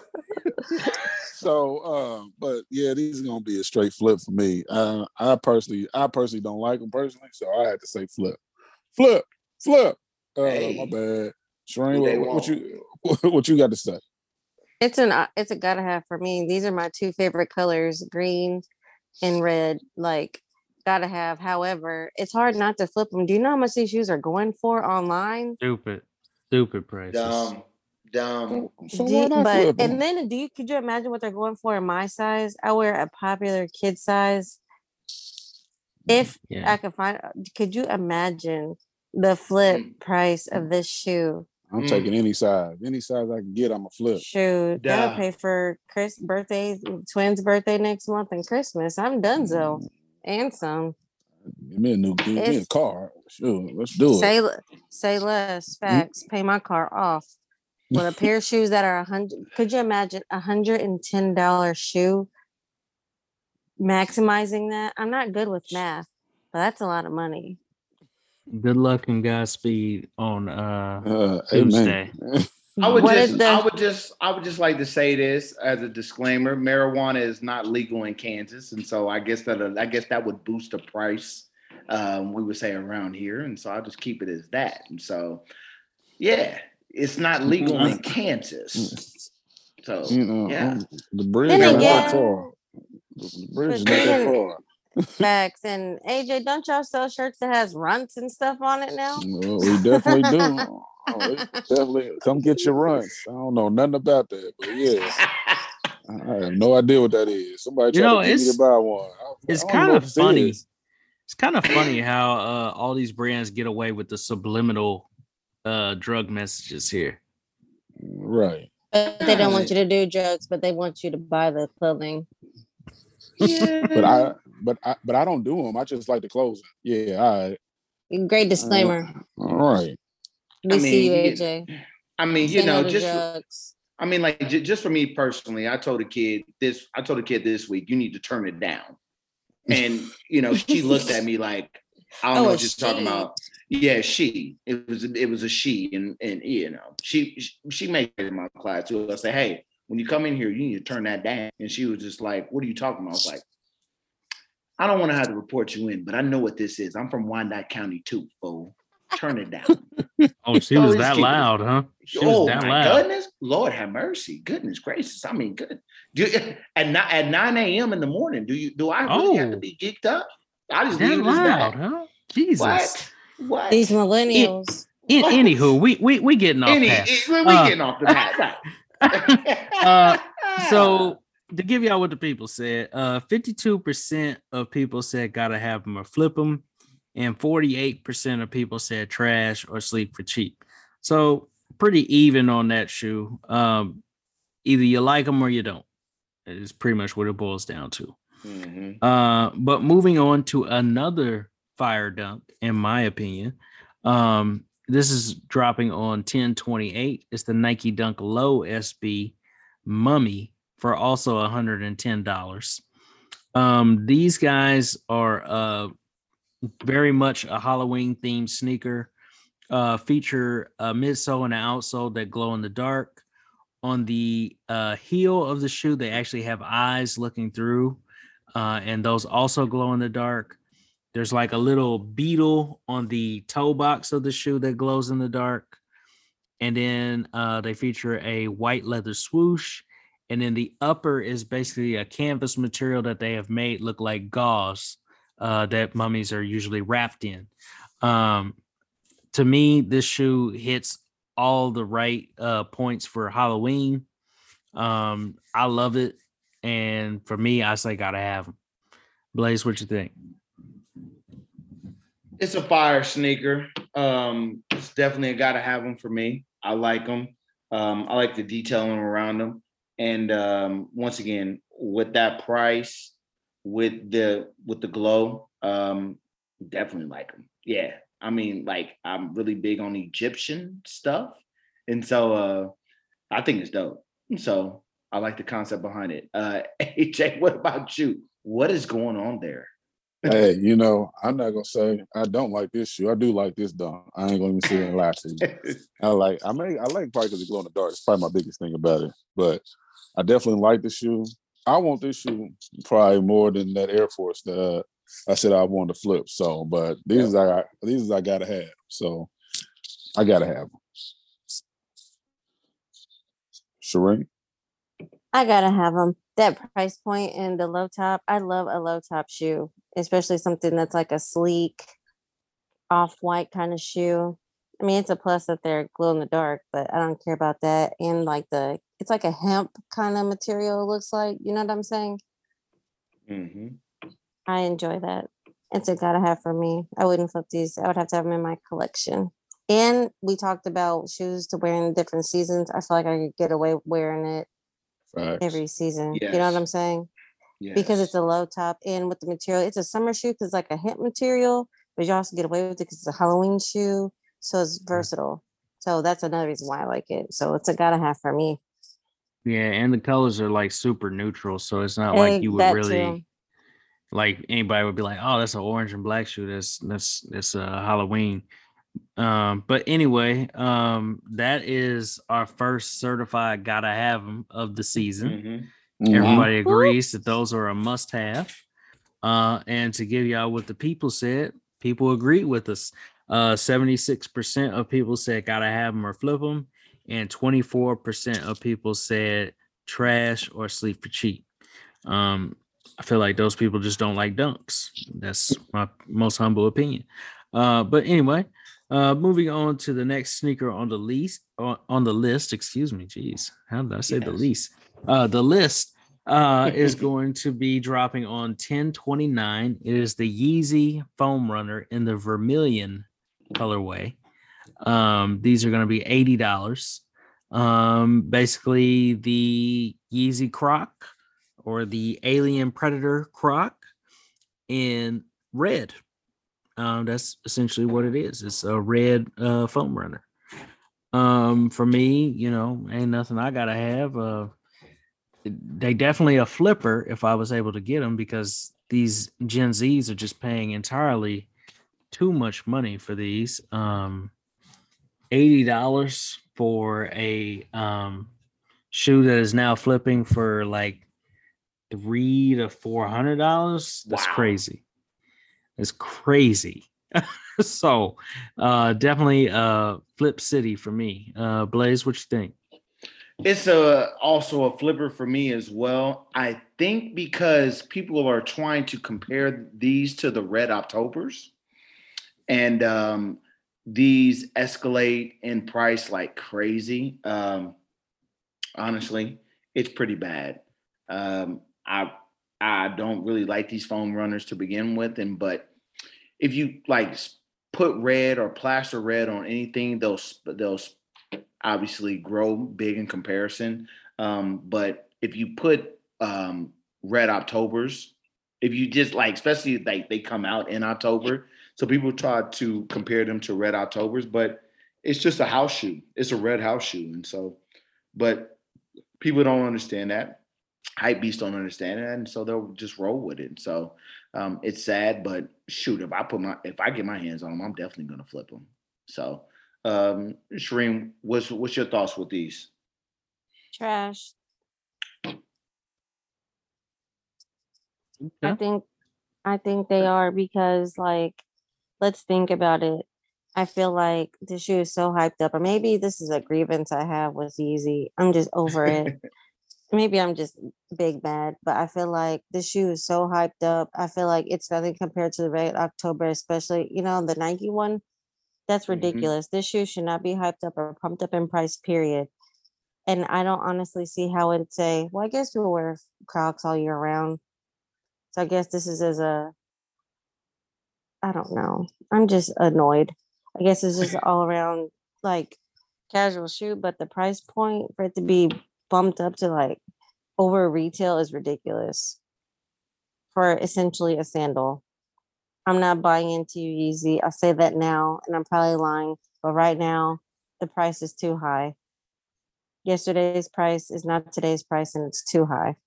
So, uh, but yeah, these are gonna be a straight flip for me. Uh, I personally, I personally don't like them personally, so I had to say flip, flip, flip. Uh, hey. My bad. Shereen, what, what you what you got to say? It's an it's a gotta have for me. These are my two favorite colors, green and red. Like gotta have. However, it's hard not to flip them. Do you know how much these shoes are going for online? Stupid, stupid prices. Dumb, dumb. So do, but and then do you could you imagine what they're going for in my size? I wear a popular kid size. If yeah. I could find, could you imagine the flip mm. price of this shoe? I'm mm. taking any size. Any size I can get, I'm a flip. Shoot, that'll pay for Chris' birthday, twins' birthday next month, and Christmas. I'm done, so mm. and some. Give me a new, give me a car. Sure, let's do it. Say, say less. Facts. Mm. Pay my car off with a pair of shoes that are a hundred. Could you imagine a hundred and ten dollar shoe? Maximizing that. I'm not good with math, but that's a lot of money. Good luck and Godspeed on uh, uh Tuesday. I would what just, the- I would just, I would just like to say this as a disclaimer: marijuana is not legal in Kansas, and so I guess that, I guess that would boost the price. Um, we would say around here, and so I'll just keep it as that. And so, yeah, it's not legal in Kansas. So, you know, yeah, the bridge is not that far. The bridge is not that far. Facts. And A J, don't y'all sell shirts that has runts and stuff on it now? Well, we definitely do. Oh, definitely come get your runts. I don't know nothing about that, but yeah, I have no idea what that is. Somebody try you know, to get me to buy one. I, it's kind of funny. Is. It's kind of funny how uh, all these brands get away with the subliminal uh, drug messages here. Right. But they don't want you to do drugs, but they want you to buy the clothing. Yeah. But I, but I, but I don't do them. I just like the clothes. Yeah, all right. Great disclaimer. Uh, all right. We I mean, see you, A J. I mean, you know, just. Drugs. I mean, like j- just for me personally, I told a kid this. I told a kid this week, you need to turn it down. And you know, she looked at me like, I don't oh, know what you're she. talking about. Yeah, she. It was it was a she, and and you know, she she made it in my class too. I say, hey, when you come in here, you need to turn that down. And she was just like, what are you talking about? I was like, I don't want to have to report you in, but I know what this is. I'm from Wyandotte County too, fool. Turn it down. Oh, she was that loud, huh? She oh was that my loud. goodness, Lord have mercy, goodness gracious. I mean, good. Do, at at nine a.m. in the morning, do you do I really oh. have to be geeked up? I just That leave it as loud, that. huh? Jesus. What? What? These millennials. In, What? anywho, we we we getting off Any, path. we Uh, getting off the path. Right. uh, so to give y'all what the people said, uh, fifty-two percent of people said gotta have them or flip them, and forty-eight percent of people said trash or sleep for cheap. So pretty even on that shoe. Um, either you like them or you don't. It's pretty much what it boils down to. Mhm. Uh, but moving on to another fire dunk, in my opinion. Um, this is dropping on ten twenty-eight. It's the Nike Dunk Low S B Mummy for also one hundred ten dollars. Um, these guys are uh, very much a Halloween themed sneaker. Uh, feature a midsole and an outsole that glow in the dark. On the uh, heel of the shoe, they actually have eyes looking through, uh, and those also glow in the dark. There's like a little beetle on the toe box of the shoe that glows in the dark. And then uh, they feature a white leather swoosh. And then the upper is basically a canvas material that they have made look like gauze uh, that mummies are usually wrapped in. Um, to me, this shoe hits all the right uh, points for Halloween. Um, I love it. And for me, I say gotta have them. Blaze, what you think? It's a fire sneaker. Um, it's definitely a gotta have them for me. I like them. Um, I like the detailing around them. And um, once again, with that price, with the with the glow, um, definitely like them. Yeah, I mean, like I'm really big on Egyptian stuff, and so uh, I think it's dope. So I like the concept behind it. Uh, A J, what about you? What is going on there? Hey, you know, I'm not gonna say I don't like this shoe. I do like this dunk. I ain't gonna even sit here and lie to you. I like I may I like probably because it glow in the dark. It's probably my biggest thing about it. But I definitely like the shoe. I want this shoe probably more than that Air Force that uh, I said I wanted to flip. So, but these yeah. I got these I gotta have. So I gotta have them. Shireen? I gotta have them. That price point and the low top. I love a low top shoe, especially something that's like a sleek, off-white kind of shoe. I mean, it's a plus that they're glow in the dark, but I don't care about that. And like the, it's like a hemp kind of material. It looks like, you know what I'm saying? Mm-hmm. I enjoy that. It's a gotta have for me. I wouldn't flip these. I would have to have them in my collection. And we talked about shoes to wear in different seasons. I feel like I could get away wearing it Facts. every season. Yes. You know what I'm saying? Yes. Because it's a low top and with the material, it's a summer shoe because it's like a hemp material, but you also get away with it because it's a Halloween shoe. So it's versatile. So that's another reason why I like it. So it's a gotta have for me. Yeah, and the colors are like super neutral, so it's not Hey, like you would that really too. like anybody would be like, oh, that's an orange and black shoe. That's that's that's uh Halloween. Um, but anyway, um, that is our first certified gotta have them of the season. Mm-hmm. Everybody Mm-hmm. agrees that those are a must-have. Uh, and to give y'all what the people said, people agreed with us. Uh, seventy-six percent of people said gotta have them or flip them, and twenty-four percent of people said trash or sleep for cheap. Um, I feel like those people just don't like dunks. That's my most humble opinion. Uh, but anyway, uh, moving on to the next sneaker on the list. On, on the list, excuse me. Jeez, how did I say Yes. the least? Uh, the list uh, is going to be dropping on ten twenty-nine. It is the Yeezy Foam Runner in the Vermilion colorway. Um, these are going to be eighty dollars. Um, basically the Yeezy Croc or the Alien Predator Croc in red. Um, that's essentially what it is. It's a red uh, foam runner. Um, for me, you know, ain't nothing I gotta have. Uh, they definitely a flipper if I was able to get them because these Gen Zs are just paying entirely too much money for these. Um, eighty dollars for a um shoe that is now flipping for like three to four hundred dollars. That's Wow. crazy. It's crazy. So uh definitely uh Flip City for me. Uh Blaze, what you think? It's a also a flipper for me as well. I think because people are trying to compare these to the Red Octobers, and um, these escalate in price like crazy. Um, honestly, it's pretty bad. Um, I I don't really like these foam runners to begin with, and but if you like put red or plaster red on anything, they'll they'll obviously grow big in comparison. Um, but if you put um, red Octobers, if you just like, especially like they come out in October, so people try to compare them to red Octobers, but it's just a house shoe. It's a red house shoe, and so, but people don't understand that. Hype beasts don't understand it, and so they'll just roll with it. So um, it's sad, but shoot, if I put my if I get my hands on them, I'm definitely gonna flip them. So, um, Shreem, what's what's your thoughts with these? Trash. I Okay. think I think they are because like let's think about it. I feel like the shoe is so hyped up, or maybe this is a grievance I have with Yeezy. I'm just over it. Maybe I'm just big mad, but I feel like the shoe is so hyped up. I feel like it's nothing compared to the Red October, especially, you know, the Nike one. That's Mhm. ridiculous. This shoe should not be hyped up or pumped up in price, period. And I don't honestly see how it'd say, well, I guess people wear Crocs all year round. So I guess this is as a, I don't know. I'm just annoyed. I guess it's just all around like casual shoe, but the price point for it to be bumped up to like over retail is ridiculous for essentially a sandal. I'm not buying into you, Yeezy. I'll say that now, and I'm probably lying, but right now the price is too high. Yesterday's price is not today's price, and it's too high.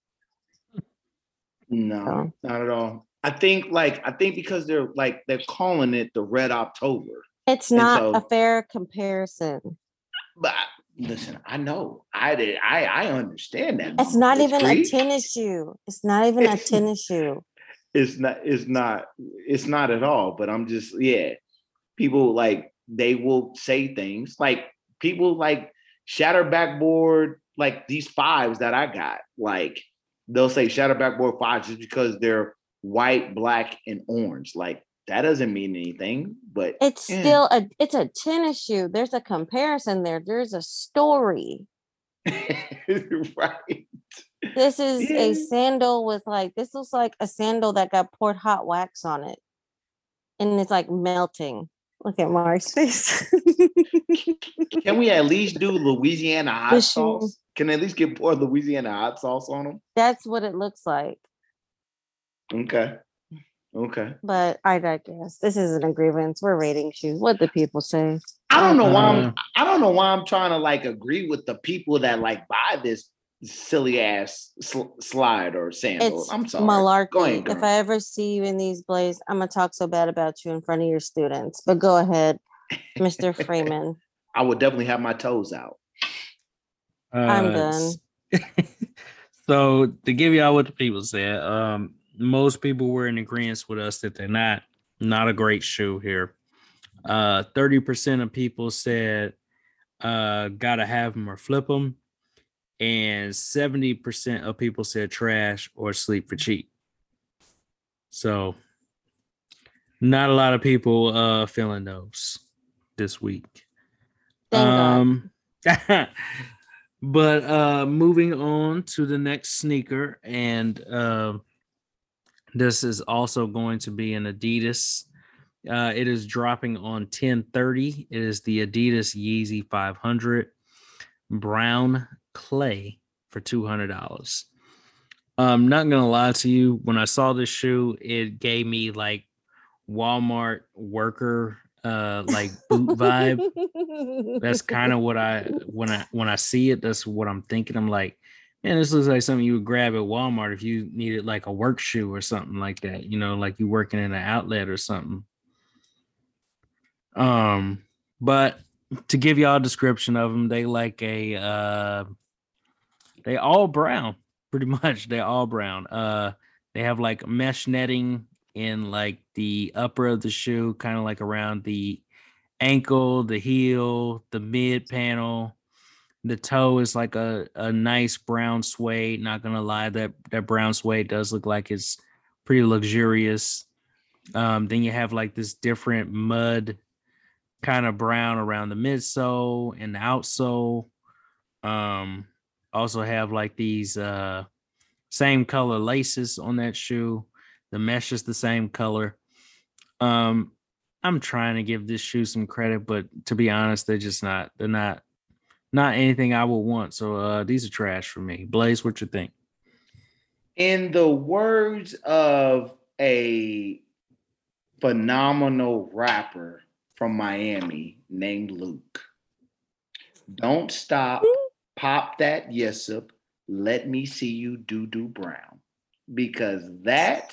No, So not at all. I think like I think because they're like they're calling it the Red October, it's and not a so fair comparison. but I- listen, I know I did I I understand that, It's Mama not even a Blitzkrieg. tennis shoe. It's not even a It's, tennis shoe. it's not it's not it's not at all. But I'm just yeah. People like they will say things like people like shatter backboard like these fives that I got like they'll say shatter backboard fives just because they're white, black, and orange. Like that doesn't mean anything, but It's yeah. still a it's a tennis shoe. There's a comparison there. There's a story. Right. This is a Yeah. sandal with like this looks like a sandal that got poured hot wax on it. And it's like melting. Look at Mark's face. Can we at least do Louisiana hot The shoe. sauce? Can I at least get poured Louisiana hot sauce on them? That's what it looks like. Okay. Okay. But I digress. This isn't a grievance. We're rating shoes. What the people say. I don't know why Uh, I'm I don't know why I'm trying to like agree with the people that like buy this silly ass sl- slide or sandal. It's I'm sorry. malarkey. Go ahead, If girl. I ever see you in these blaze, I'm gonna talk so bad about you in front of your students. But go ahead, Mister Freeman. I would definitely have my toes out. I'm uh, done. So to give y'all what the people said, um, most people were in agreement with us that they're not not a great shoe here. Uh, thirty percent of people said uh gotta have them or flip them, and seventy percent of people said trash or sleep for cheap. So not a lot of people uh feeling those this week. Thank God. Um but uh moving on to the next sneaker, and uh, this is also going to be an Adidas. Uh, it is dropping on ten thirty. It is the Adidas Yeezy five hundred brown clay for two hundred dollars. I'm not gonna lie to you. When I saw this shoe, it gave me like Walmart worker uh like boot vibe. That's kind of what I when I when I see it, that's what I'm thinking. I'm like, man, this looks like something you would grab at Walmart if you needed like a work shoe or something like that, you know, like you working in an outlet or something. Um, but to give y'all a description of them, they like a uh they all brown, pretty much. They all brown. Uh they have like mesh netting in like the upper of the shoe, kind of like around the ankle, the heel, the mid panel. The toe is like a, a nice brown suede. Not gonna lie, that that brown suede does look like it's pretty luxurious. Um, then you have like this different mud kind of brown around the midsole and the outsole. Um, also have like these uh same color laces on that shoe. The mesh is the same color. Um, I'm trying to give this shoe some credit, but to be honest, they're just not. They're not not anything I would want. So uh, these are trash for me. Blaze, what you think? In the words of a phenomenal rapper from Miami named Luke, don't stop, pop that yes up, let me see you do do brown. Because that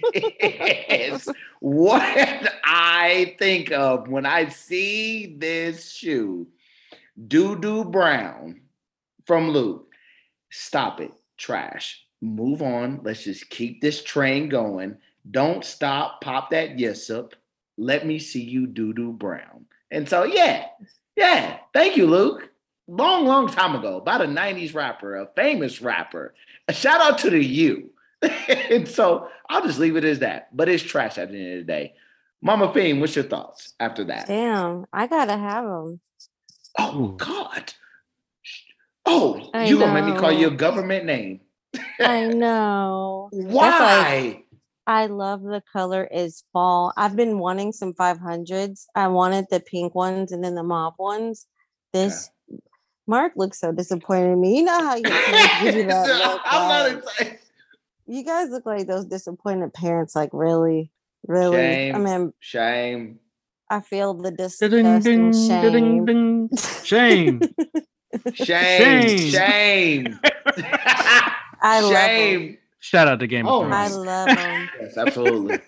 is what I think of when I see this shoe. Doo Doo Brown from Luke. Stop it. Trash. Move on. Let's just keep this train going. Don't stop. Pop that yes up. Let me see you Doo Doo Brown. And so, yeah. Yeah. Thank you, Luke. Long, long time ago. About a nineties rapper, a famous rapper. A shout out to the U. And so I'll just leave it as that. But it's trash at the end of the day. Mama Fiend, what's your thoughts after that? Damn, I gotta have them. Oh, God. Oh, I you gonna make me call you a know. government name. I know. Why? I love the color is fall. I've been wanting some five hundreds. I wanted the pink ones and then the mauve ones. This Mark looks so disappointed in me. You know how your parents give you that look. I'm not like, excited. you guys look like those disappointed parents. Like, really? Really? Shame. I mean, Shame. I feel the Da-ding, disgusting ding, da-ding, shame. ding. Shame. Shame. Shame. Shame. I love them. Shame. Shout out to Game Oh of my I Thrones. love them. Yes, absolutely.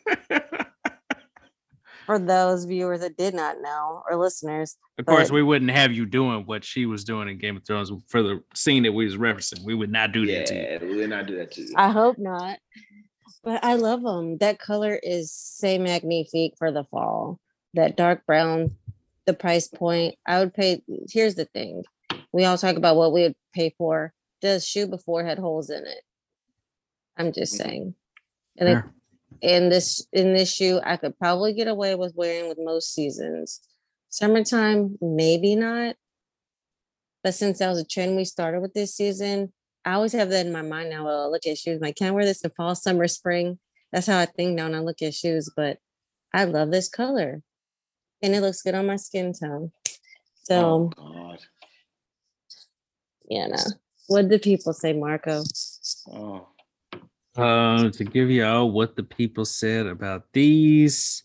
For those viewers that did not know or listeners, Of course, but- we wouldn't have you doing what she was doing in Game of Thrones for the scene that we was referencing. We would not do that to you. Yeah, we would not do that to you. I hope not. But I love them. That color is say magnifique for the fall. That dark brown, the price point. I would pay. Here's the thing. We all talk about what we would pay for. The shoe before had holes in it. I'm just Mhm. saying. And it, in this in this shoe, I could probably get away with wearing with most seasons. Summertime, maybe not. But since that was a trend we started with this season, I always have that in my mind now. Well, I look at shoes. I'm like, can I wear this in fall, summer, spring? That's how I think now when I look at shoes. But I love this color. And it looks good on my skin tone. So, Oh God. you know. What do people say, Marco? Oh. Uh, to give y'all what the people said about these.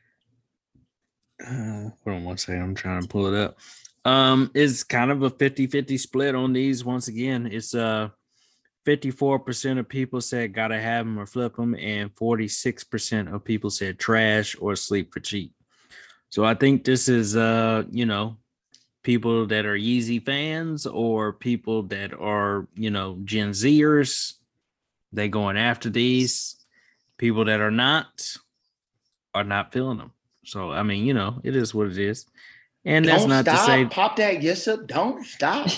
Uh, hold on one second. I'm trying to pull it up. Um, it's kind of a fifty-fifty split on these. Once again, it's uh fifty-four percent of people said gotta have them or flip them, and forty-six percent of people said trash or sleep for cheap. So I think this is uh, you know, people that are Yeezy fans or people that are, you know, Gen Zers. They going after these. People that are not are not feeling them. So I mean, you know, it is what it is. And that's Don't not stop. to say Pop that yes up. Don't stop.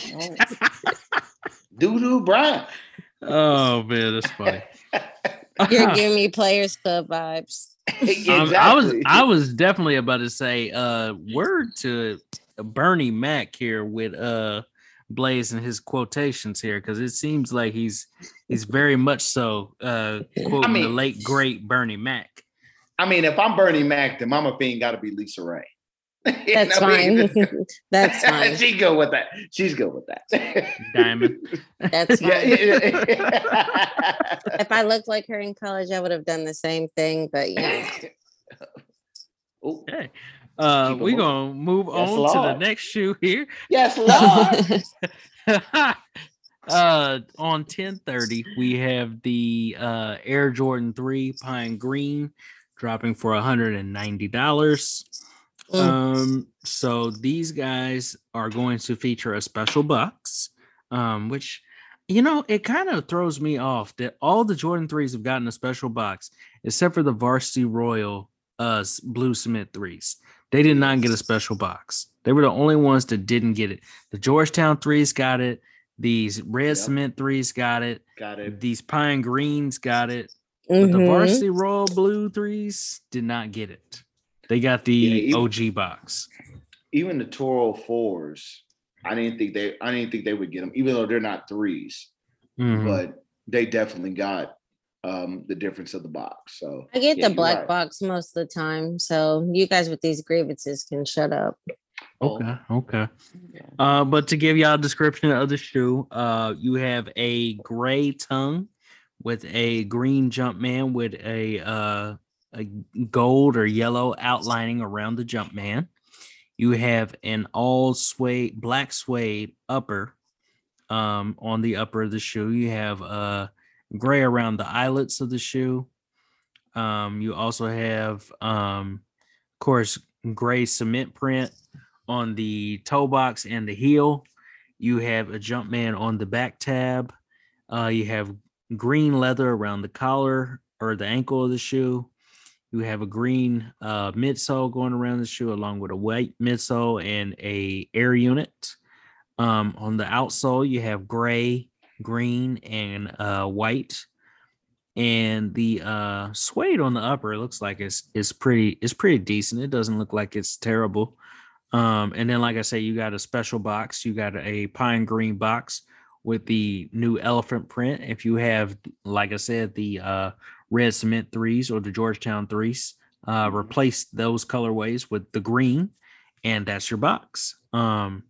Doo Doo Brown. oh man, that's funny. You're giving me Players Club vibes. Exactly. Um, I was I was definitely about to say uh word to Bernie Mac here with uh Blaze and his quotations here, because it seems like he's he's very much so uh quoting mean- the late great Bernie Mac. I mean, if I'm Bernie Mac, then Mama Fiend got to be Lisa Ray. You That's know what I mean? fine. That's fine. She's good with that. She's good with that. Diamond. That's fine. Yeah, yeah, yeah. If I looked like her in college, I would have done the same thing. But you know, Ooh, Okay. Uh Keep it we moving. gonna move Yes, on to the Lord. next shoe here. yes, Lord. uh on ten thirty we have the uh Air Jordan three Pine Green dropping for one hundred ninety dollars. Mm. Um so these guys are going to feature a special box, um which, you know, it kind of throws me off that all the Jordan threes have gotten a special box except for the Varsity Royal uh s- blue cement threes. They did not get a special box. They were the only ones that didn't get it. The Georgetown threes got it. These red Yep. cement threes got it. Got it. These pine greens got it. But the Mhm. varsity royal blue threes did not get it. They got the Yeah, even- O G box. Even the Toro fours, I didn't think they I didn't think they would get them, even though they're not threes. Mhm. But they definitely got um the difference of the box. So I get yeah, the you're black right. box most of the time. So you guys with these grievances can shut up. Okay, okay. Uh, but to give y'all a description of the shoe, uh, you have a gray tongue with a green Jumpman with a uh a gold or yellow outlining around the Jumpman. You have an all suede black suede upper um on the upper of the shoe. You have uh gray around the eyelets of the shoe. Um, you also have um of course gray cement print on the toe box and the heel. You have a Jumpman on the back tab. Uh, you have green leather around the collar or the ankle of the shoe. You have a green uh, midsole going around the shoe, along with a white midsole and a air unit. Um, on the outsole, you have gray, green, and uh, white. And the uh, suede on the upper, it looks like it's it's pretty it's pretty decent. It doesn't look like it's terrible. Um, and then, like I say, you got a special box. You got a pine green box with the new elephant print. If you have, like I said, the uh, red cement threes or the Georgetown threes, uh, replace those colorways with the green, and that's your box. Um,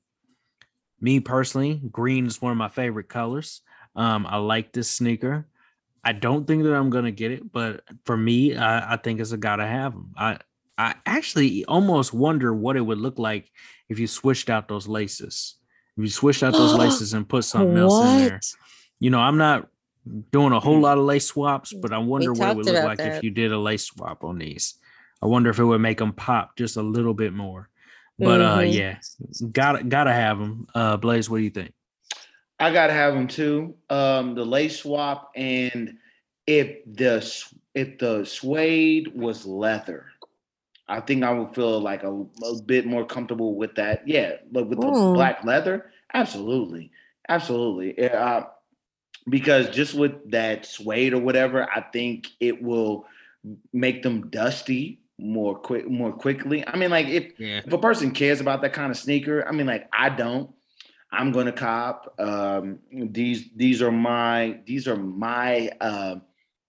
me personally, green is one of my favorite colors. Um, I like this sneaker. I don't think that I'm gonna get it, but for me, I, I think it's a gotta have them. I I actually almost wonder what it would look like if you switched out those laces. If you switched out those laces and put something else in there. You know, I'm not doing a whole lot of lace swaps, but I wonder what it would talked look about like if that. you did a lace swap on these. I wonder if it would make them pop just a little bit more. But uh, Mhm. yeah, gotta gotta have them. Uh, Blaze, what do you think? I gotta have them too. Um, the lace swap, and if the s- if the suede was leather, I think I would feel like a, a bit more comfortable with that. Yeah, but with the Mm. black leather, absolutely, absolutely. Yeah, Uh, because just with that suede or whatever, I think it will make them dusty more quick, more quickly. I mean, like if Yeah. if a person cares about that kind of sneaker, I mean, like I don't. I'm gonna cop. Um, these these are my these are my uh,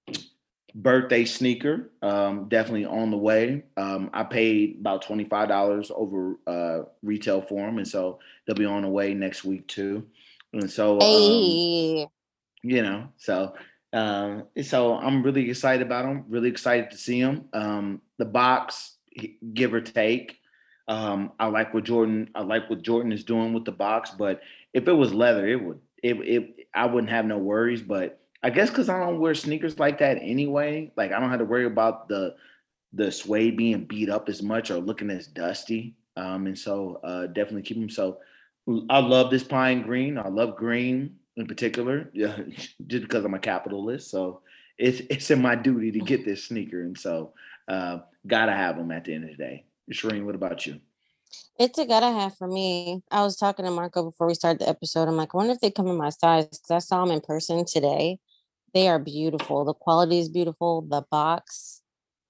birthday sneaker. Um, definitely on the way. Um, I paid about twenty five dollars over uh, retail for them, and so they'll be on the way next week too. And so, um, Hey. you know, so um, so I'm really excited about them. Really excited to see them. Um, the box, give or take. Um, I like what Jordan. I like what Jordan is doing with the box. But if it was leather, it would. It. it I wouldn't have no worries. But I guess because I don't wear sneakers like that anyway. Like I don't have to worry about the the suede being beat up as much or looking as dusty. Um, and so uh, definitely keep them. So I love this pine green. I love green in particular, yeah, just because I'm a capitalist. So it's it's in my duty to get this sneaker, and so uh, gotta have them at the end of the day. Shireen, what about you? It's a gotta have for me. I was talking to Marco before we started the episode. I'm like, I wonder if they come in my size because I saw them in person today. They are beautiful. The quality is beautiful. The box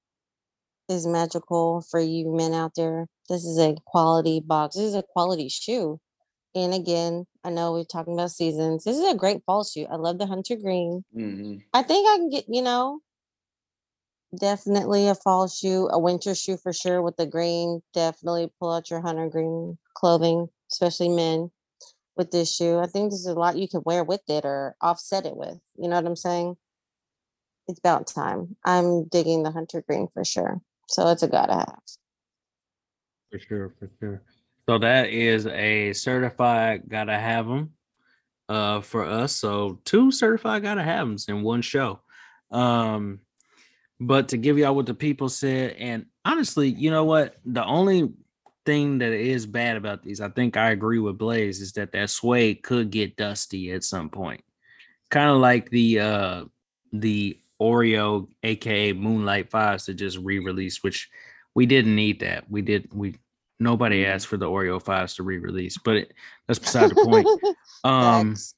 is magical for you men out there. This is a quality box. This is a quality shoe. And again, I know we're talking about seasons. This is a great fall shoe. I love the hunter green. Mm-hmm. I think I can get, you know, definitely a fall shoe, a winter shoe for sure with the green. Definitely pull out your hunter green clothing, especially men with this shoe. I think there's a lot you can wear with it or offset it with. You know what I'm saying? It's about time. I'm digging the hunter green for sure. So it's a gotta have. For sure, for sure. So that is a certified gotta have them uh for us. So two certified gotta have them in one show. Um, but to give y'all what the people said, and honestly, you know what? The only thing that is bad about these, I think I agree with Blaze, is that that suede could get dusty at some point. Kind of like the uh the Oreo, aka Moonlight Fives, that just re-released, which we didn't need that. We did we nobody asked for the Oreo fives to re-release, but it, that's beside the point. Um, Facts.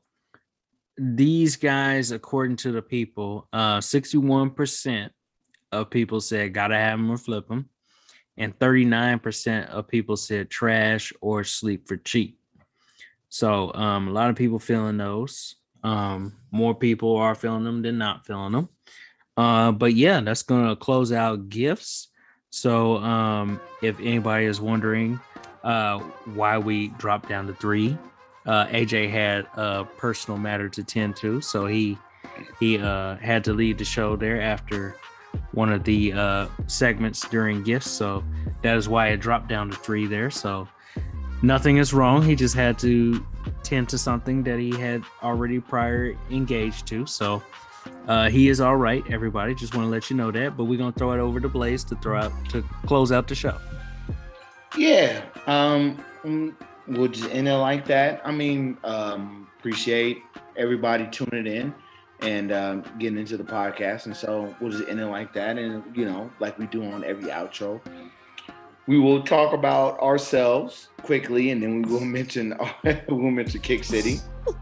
these guys, according to the people, uh, sixty-one percent of people said gotta have them or flip them, and thirty-nine percent of people said trash or sleep for cheap. So um, a lot of people feeling those. Um, more people are feeling them than not feeling them. Uh, but yeah, that's gonna close out gifts. So um, if anybody is wondering uh, why we dropped down to three, uh, A J had a personal matter to tend to, so he he uh, had to leave the show there after one of the uh, segments during gifts. So that is why it dropped down to three there. So nothing is wrong. He just had to tend to something that he had already prior engaged to. So uh, he is all right, everybody. Just want to let you know that. But we're gonna throw it over to Blaze to throw out to close out the show. Yeah. Um, we'll just end it like that. I mean, um, appreciate everybody tuning in and um, getting into the podcast. And so we'll just end it like that. And, you know, like we do on every outro, we will talk about ourselves quickly, and then we will mention we'll mention Kick City.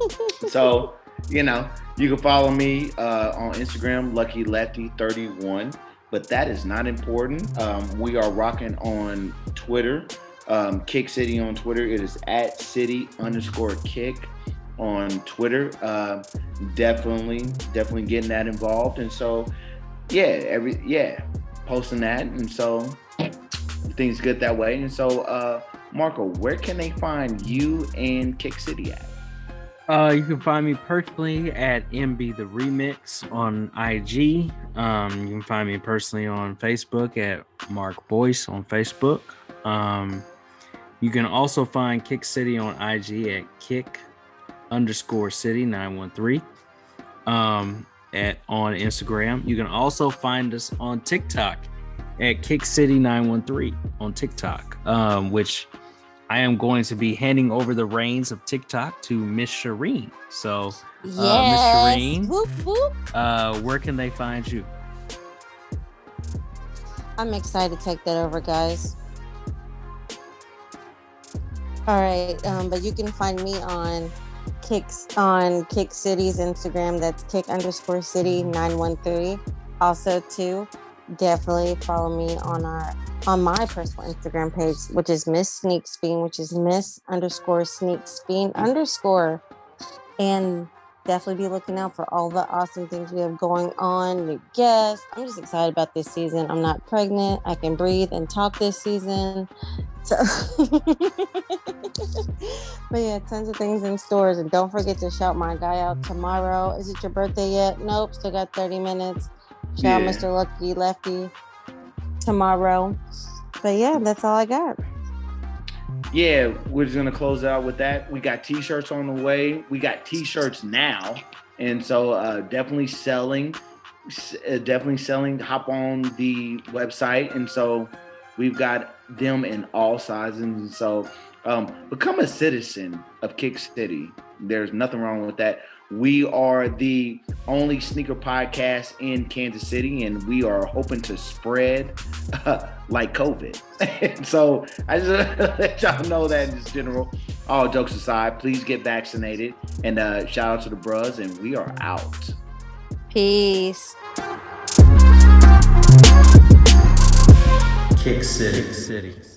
So, you know, you can follow me uh, on Instagram, Lucky Lefty thirty-one. But that is not important. Um, we are rocking on Twitter, um, Kick City on Twitter. It is at city underscore kick on Twitter. Uh, definitely, definitely getting that involved. And so, yeah, every yeah, posting that. And so things good that way. And so, uh, Marco, where can they find you and Kick City at? Uh, you can find me personally at M B The Remix on I G. Um, you can find me personally on Facebook at Mark Boyce on Facebook. Um, you can also find Kick City on I G at Kick underscore City nine one three. Um, at on Instagram. You can also find us on TikTok at Kick City nine one three on TikTok, um, which I am going to be handing over the reins of TikTok to Miss Shireen. So, uh, Yes. Miss Shireen, Whoop, whoop. uh, where can they find you? I'm excited to take that over, guys. All right, um, but you can find me on Kicks on Kick City's Instagram. That's Kick underscore City nine one three. Also, too, definitely follow me on our on my personal Instagram page, which is Miss Sneak Speen, which is Miss underscore Sneak Speen underscore, and definitely be looking out for all the awesome things we have going on. New guests. I'm just excited about this season. I'm not pregnant. I can breathe and talk this season. So, but yeah, tons of things in stores. And don't forget to shout my guy out tomorrow. Is it your birthday yet? Nope. Still got thirty minutes. Shout Yeah. out Mister Lucky Lefty tomorrow. But yeah, that's all I got. Yeah, we're just gonna close out with that. We got t-shirts on the way. We got t-shirts now, and so uh, definitely selling, uh, definitely selling. Hop on the website, and so we've got them in all sizes. And so um, become a citizen of Kick City. There's nothing wrong with that. We are the only sneaker podcast in Kansas City, and we are hoping to spread uh, like COVID. And so I just want to let y'all know that in just general. All jokes aside, please get vaccinated. And uh, shout out to the bros, and we are out. Peace. Kick City. City.